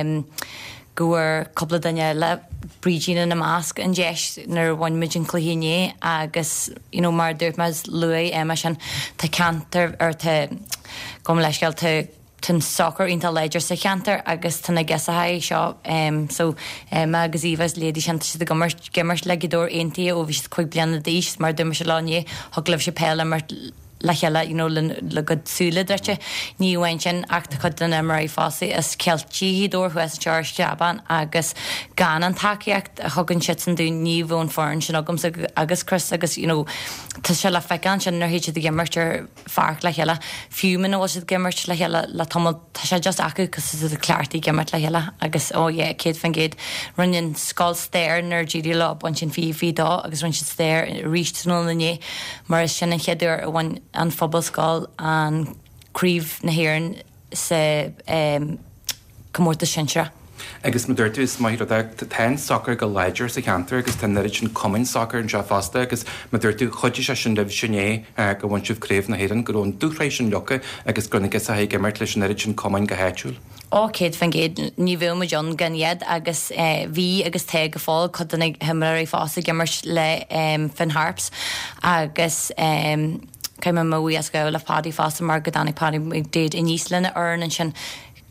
goer couple danne le brígin na mask an jeis nar bhain muid an chluhéné agus mar dúirt mas luí Emma sin tá cantar ar tá gom leisceil tan soccer inta leidir sa cheantar agus tanna gesathe seo so agus íhas lédí sin si gimmert le gidóir aontaí ó bhí chuig blianana díos mar duime se láné thuglah sé péile mar lecheile le go súla dúirte níhain sin achta chud den marí fásaí is ceiltíí dúir chuas Charles Jaban agus gan an takeíocht a thugann si san dú níomhún fáin sin agams agus Chris agus tá se le feicán sin nar héidir gimmartir farc le heile fiúman ó si gimmart le heile le tá sé just acu cos is a cleartaí gimmart le heile agus céad fan géad runnin scáil stéir nar ddíí le an sin fi dá agus run sin stéir rístú nané mar is sin an cheadúir a bhain an fabbalscal an críomh na hhéann sa commórta sinsere. Agus mu dúirtu is maithir ten soccer go leidir sa cheantar agus ten neidir sin common soccer an se fasta agus mu dúirtu chuide se sin lebh sinné go bhain sibh créimh na hhéann gur ón dúchrééis sin lecha agus gona gus a gimmert leis neidir sin common go héitiúil. Céad fan géad ní bhfuil mu John gannéad agus bhí agus té go fáil chu duna himmarí fása gimmert le fan harps agus caiim móí as go le pádí fásta mar go danig pádí déad in níos lena an sin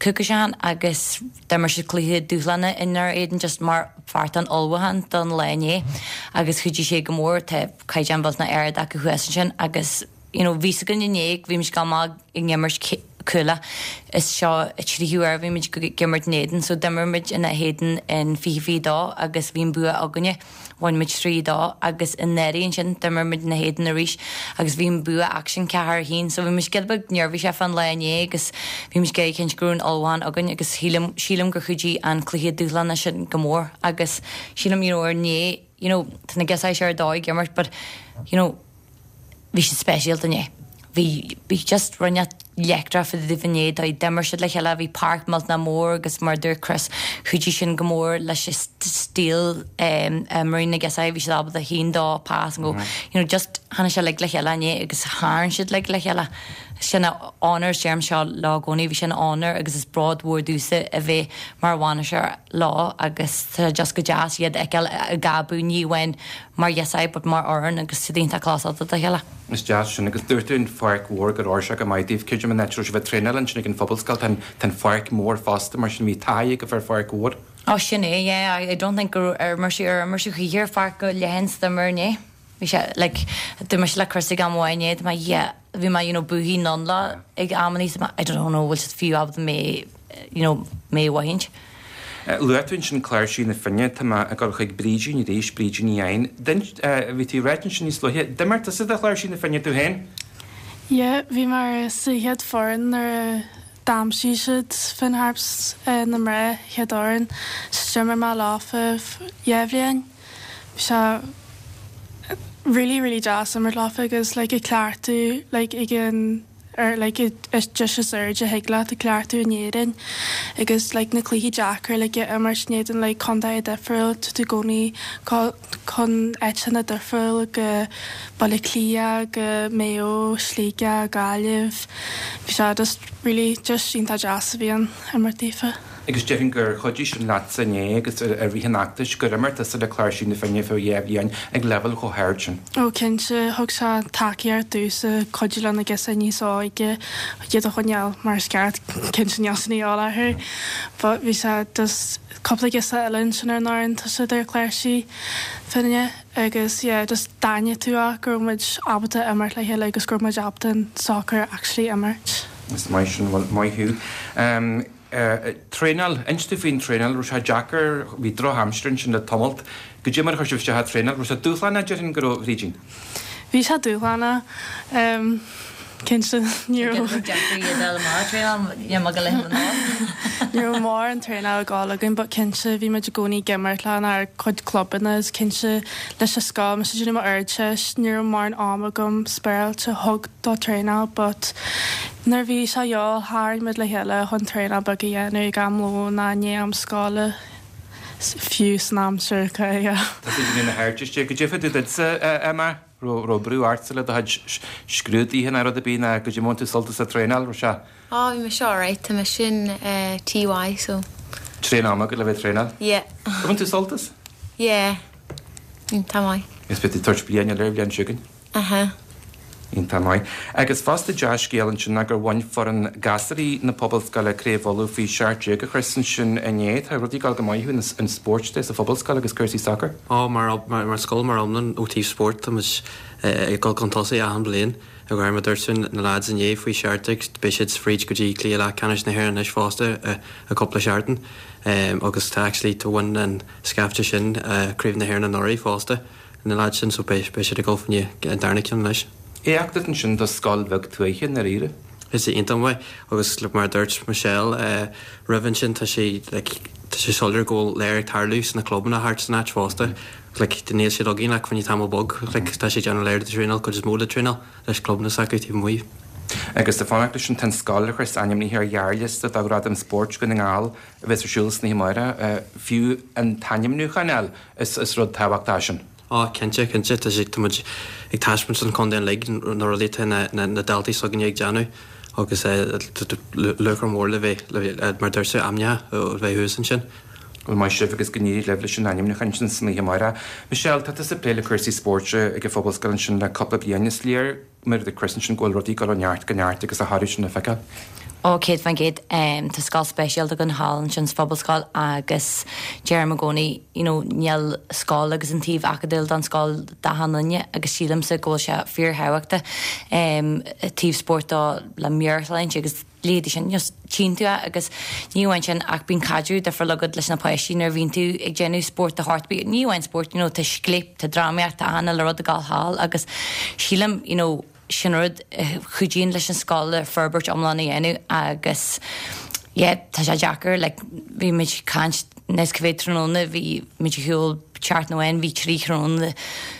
cucaán agus demar se clíthe dúlanna inar éan just mar fart an olwahan don lené agus chudí sé go mór te caiidan bos na air a go huesan sin agus ví gan innéag bhí mis go mag i ngemmers cula is seo tríúar bhí mid gimmert néden, so demmermid ina héden in fi dá agus bhín bua aganne bhain mid trí dá agus in néiríonn sin demmermid na héden a ríis agus bhín bua action cehar hín, so bhí mis gilbeg nervhí sé fan lené agus bhí mis gé cin grún olháin agan agus sílam go chudí an cluhé dúlanna sin gomór agus sílam ar né, tanna gas sé ar dá gimmert, but bhí sé spéisial dané. Bhí just runne leachtra fa difné da demmer se le heile bhí park mal na mór agus mar dúr Chris chudí sin gomór leis stíl marina gas bhí se ab a hín dá pás go just hanna se le heile agus háin siad le heile sinna honor séarm seo lágóní bhí sin honor agus is broadhór dúsa a bheith mar bhána se lá agus just go jazz iad ag a gabú níhain mar jesaid bud mar orn agus sidínta clásáta a heile. Is jazz sin agus dúirtún farc hór go orse go maidíh ciidir man netru bheith trénalinn sin gin ffobalscail ten farc mór fasta mar sin mí taigh go farc hór. Oh sin I don't think mar hir farc go lehens the merne. Du mar le chusa gan mháine bhí mai buhí nonla ag ammaní I don't know bhfuil fiú ab mé méhhaint. Luún sin chláir sin na finne a go chuig brídún i rééis brídún í ein. Den bhí tú réitin sin níos lohe. De mar a chláir sin na finne tú hen? Ja, bhí mar sihead foran ar dámsíisiid fin harps na mre headáin strimmer má láfa jehléin. Se really jazz mar láfa agus a cleartú igen is just a surge a hegla a cleartú nérin agus na clíhí Jackar immer snéden conda defriil tú gcónaí chun éan a defriil go balla clia go méo slíige gáileh bhí se just really just sínta jazz a bhíon mar tífa. Agus Jeffin gur chodí sin lása né agus a bhí hanachtas go immer a le chláir sin na finne fá dhéhíon ag level go háirtin. Ó cinse thug se takeí ar dús a codile na gus a níosáige iad a chuneal mar sceart cin sin neasaní álathair, but bhí se dus coppla gus a eilinn sin ar náin tá si ar chléirsí finne agus just daine tú a gurmuid abata immert le héile agus gurmuid abtain soccer actually immert. Is mai sin maithú. Trénal, einstu fin trénal, rús ha Jackar hí dro hamstrin sin le tomult. Go dé mar chuisiste ha trénal, rús ha dúchlanna dearin go rígin? Bhí se dúchlanna, cinse níor mór an trénal gálagan, but cinse bhí meid gcónaí gimartlan ar chud clubbanna is cinse leis a scá, mas dúna mar airteis níor mór an amagam spéil te thug dá trénal, but nar bhí se eol háir mid le heile chun trénal bag a dhéanú gan mló na né am scála fiú san amsir chu. Tá dí na háirteiste go ddífa dú Emma ro brú artsile a had scrúdaí hen ar a bína go dtí mú soltas a trénal ro se? Bhí me seo ráit tá me sin TY so. Trénal go le bheith trénal? Yeah. Bhain tú soltas? Yeah. Tá mai. Is bit tuirt bliana le blian siúgan? Ínta mai. Agus fásta deas géalann sin gur bhain for an gasarí na pobalscoil aréomhú fhí seairte go chusan sin anéad a rudí gáil go maithú an sport a pobalscoil agus cursí soccer? Mar scoil mar amlan ótíh sport gáil contásaí a an blion a ghair dúirsin na lads an éh faoi seairteach beisiid fríd go dtí clí le canis na hhéir is fásta a coppla seaartan agus taxlí bhain an scafte sin críomh na hhéir na nóirí fásta na lads sin so beisiid a golfaní an darnacin leis. Éachtat an sin do scoil bheith tuaiche na ire? Is intamha agus le mar dúirt Michelle rihann sin tá sé solir ggóil léir tarlús na clubban a hart san áit fásta dennéil sé a gíach fan í tam bog tá sé deanna léir trénal go is móla trénal leis clubna sacútí muo. Agus de fáachta sin ten scoil chus aimní ar jaarliste a rad an sport go ngáil a bheits siúlas na himáire fiú an taimnú chaneal is rud táhachtá sin. Kense tá sé tuid ag taisman san condéin le nóirlíte na daltaí so gin ag deanú agus lechar mór le bheith mar dúirsa amne ó bheith húsan sin. Well mai sibh agus gníí le sin aim na chan sin sanna himáire. Michelle, tá sa pléile chuirsí sportte ag fóbalscoiln sin le coppla blianaine líar mar de Christian sin ghil rodí go neart go neart agus a háú sin na fecha. ó céad fan géad tá scáil speisial a gon hálan sin fphobal agus Jeremy Goni níl scáil agus an tíomh acadil an scáil dahanne agus sílam sa ggóil se fíorthhaachta tíomh sportá le muirlain agus léidir sin tíú agus níhain sin ach bín cadú de forlagad leis na páisí ar bhín tú ag genú sport a hartbí níhain sport tá sclép tá ddraíart a anna le rud a gáil agus sílam sinrod chudín leis an scála Ferbert omlána dhéanú agus tá sé Jackar le bhí mid cant nes gohé tróna bhí mid hiúil teart nóhain hí trírónna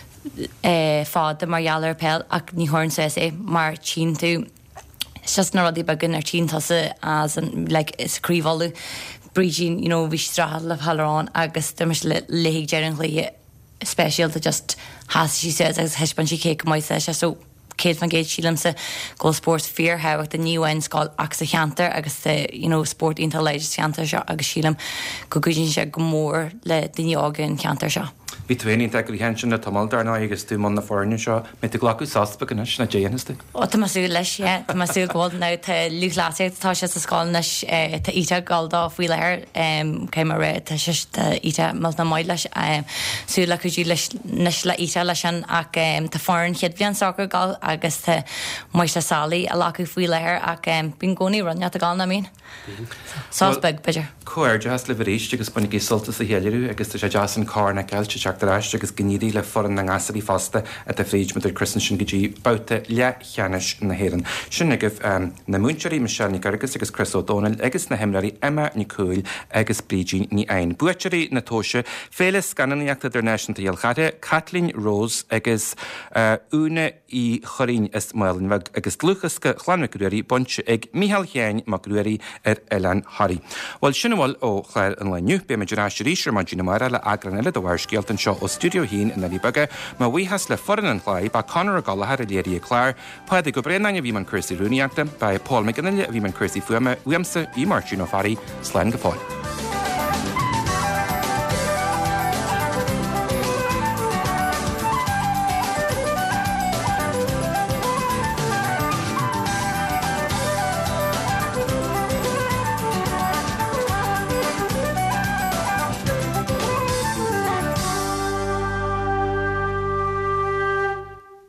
fáda margheallar pell ach ní háin sé mar tín tú just na rudí bagin ar tíntása as an isríomhú brídín bhí strahad le halrán agus dumas le léigh dearan lé speisialta just hasí sé agus heispan sí cé mai sé so céad fan géad sílamsa ggóil sport fíorthhaach de níhain scáil ach sa cheantar agus sport ínta leidir cheantar seo agus sílam go gúidín sé go mór le daine ágan cheantar seo. Bhí tuhaoín ag hen sin na tamildarna agus tú man na fáne seo me tú ghlaú saspa gan na déanaiste? Ó tá masú leis tá masú gáil ná tá luúláir tá sé sa scáilnes tá ite gáildá faoi leir cé mar ré tá si ite mal na maiid leis sú le chudí leis le ite leis an ach tá fáin chead bhíon soccer gáil agus tá mai le salaí a lecu faoi leir ach bín gcóí runne a gáil na mín. Sásbeg beidir. Cuir deas le bhríéis agus bunig í solta sa héileú agus tá sé deas an cá na ceilte teachtarráiste agus gníí le foran na ngasaí fasta a de fríd muidir Christian sin gotí bouta le cheannis na héan. Sin agah na múnseirí me seannig agus agus Chris O'Donnell agus na himlaí Emma ní Cúil agus Brídín ní ein. Buiteirí na tóise féle scannaíachta International Dhéalchade Kathleen Rose agus úna í chorín is mailin agus luchas go chlanmacrúirí bonse ag Michael Chéin macrúirí ar Ellen Harry. Well sinna bhil ó chléir an leniu be me deráiste rísir mar dina mar le agranile do bhhair scialtan seo ó studio hín in na líbage má bhuihas le foran an chláid ba Conor a galahar a léirí a chláir páid go brenaine bhí man cursí rúniaachta ba Paul McGinnill a bhí man cursí fuama uamsa í Martin O'Farry slein go fáil.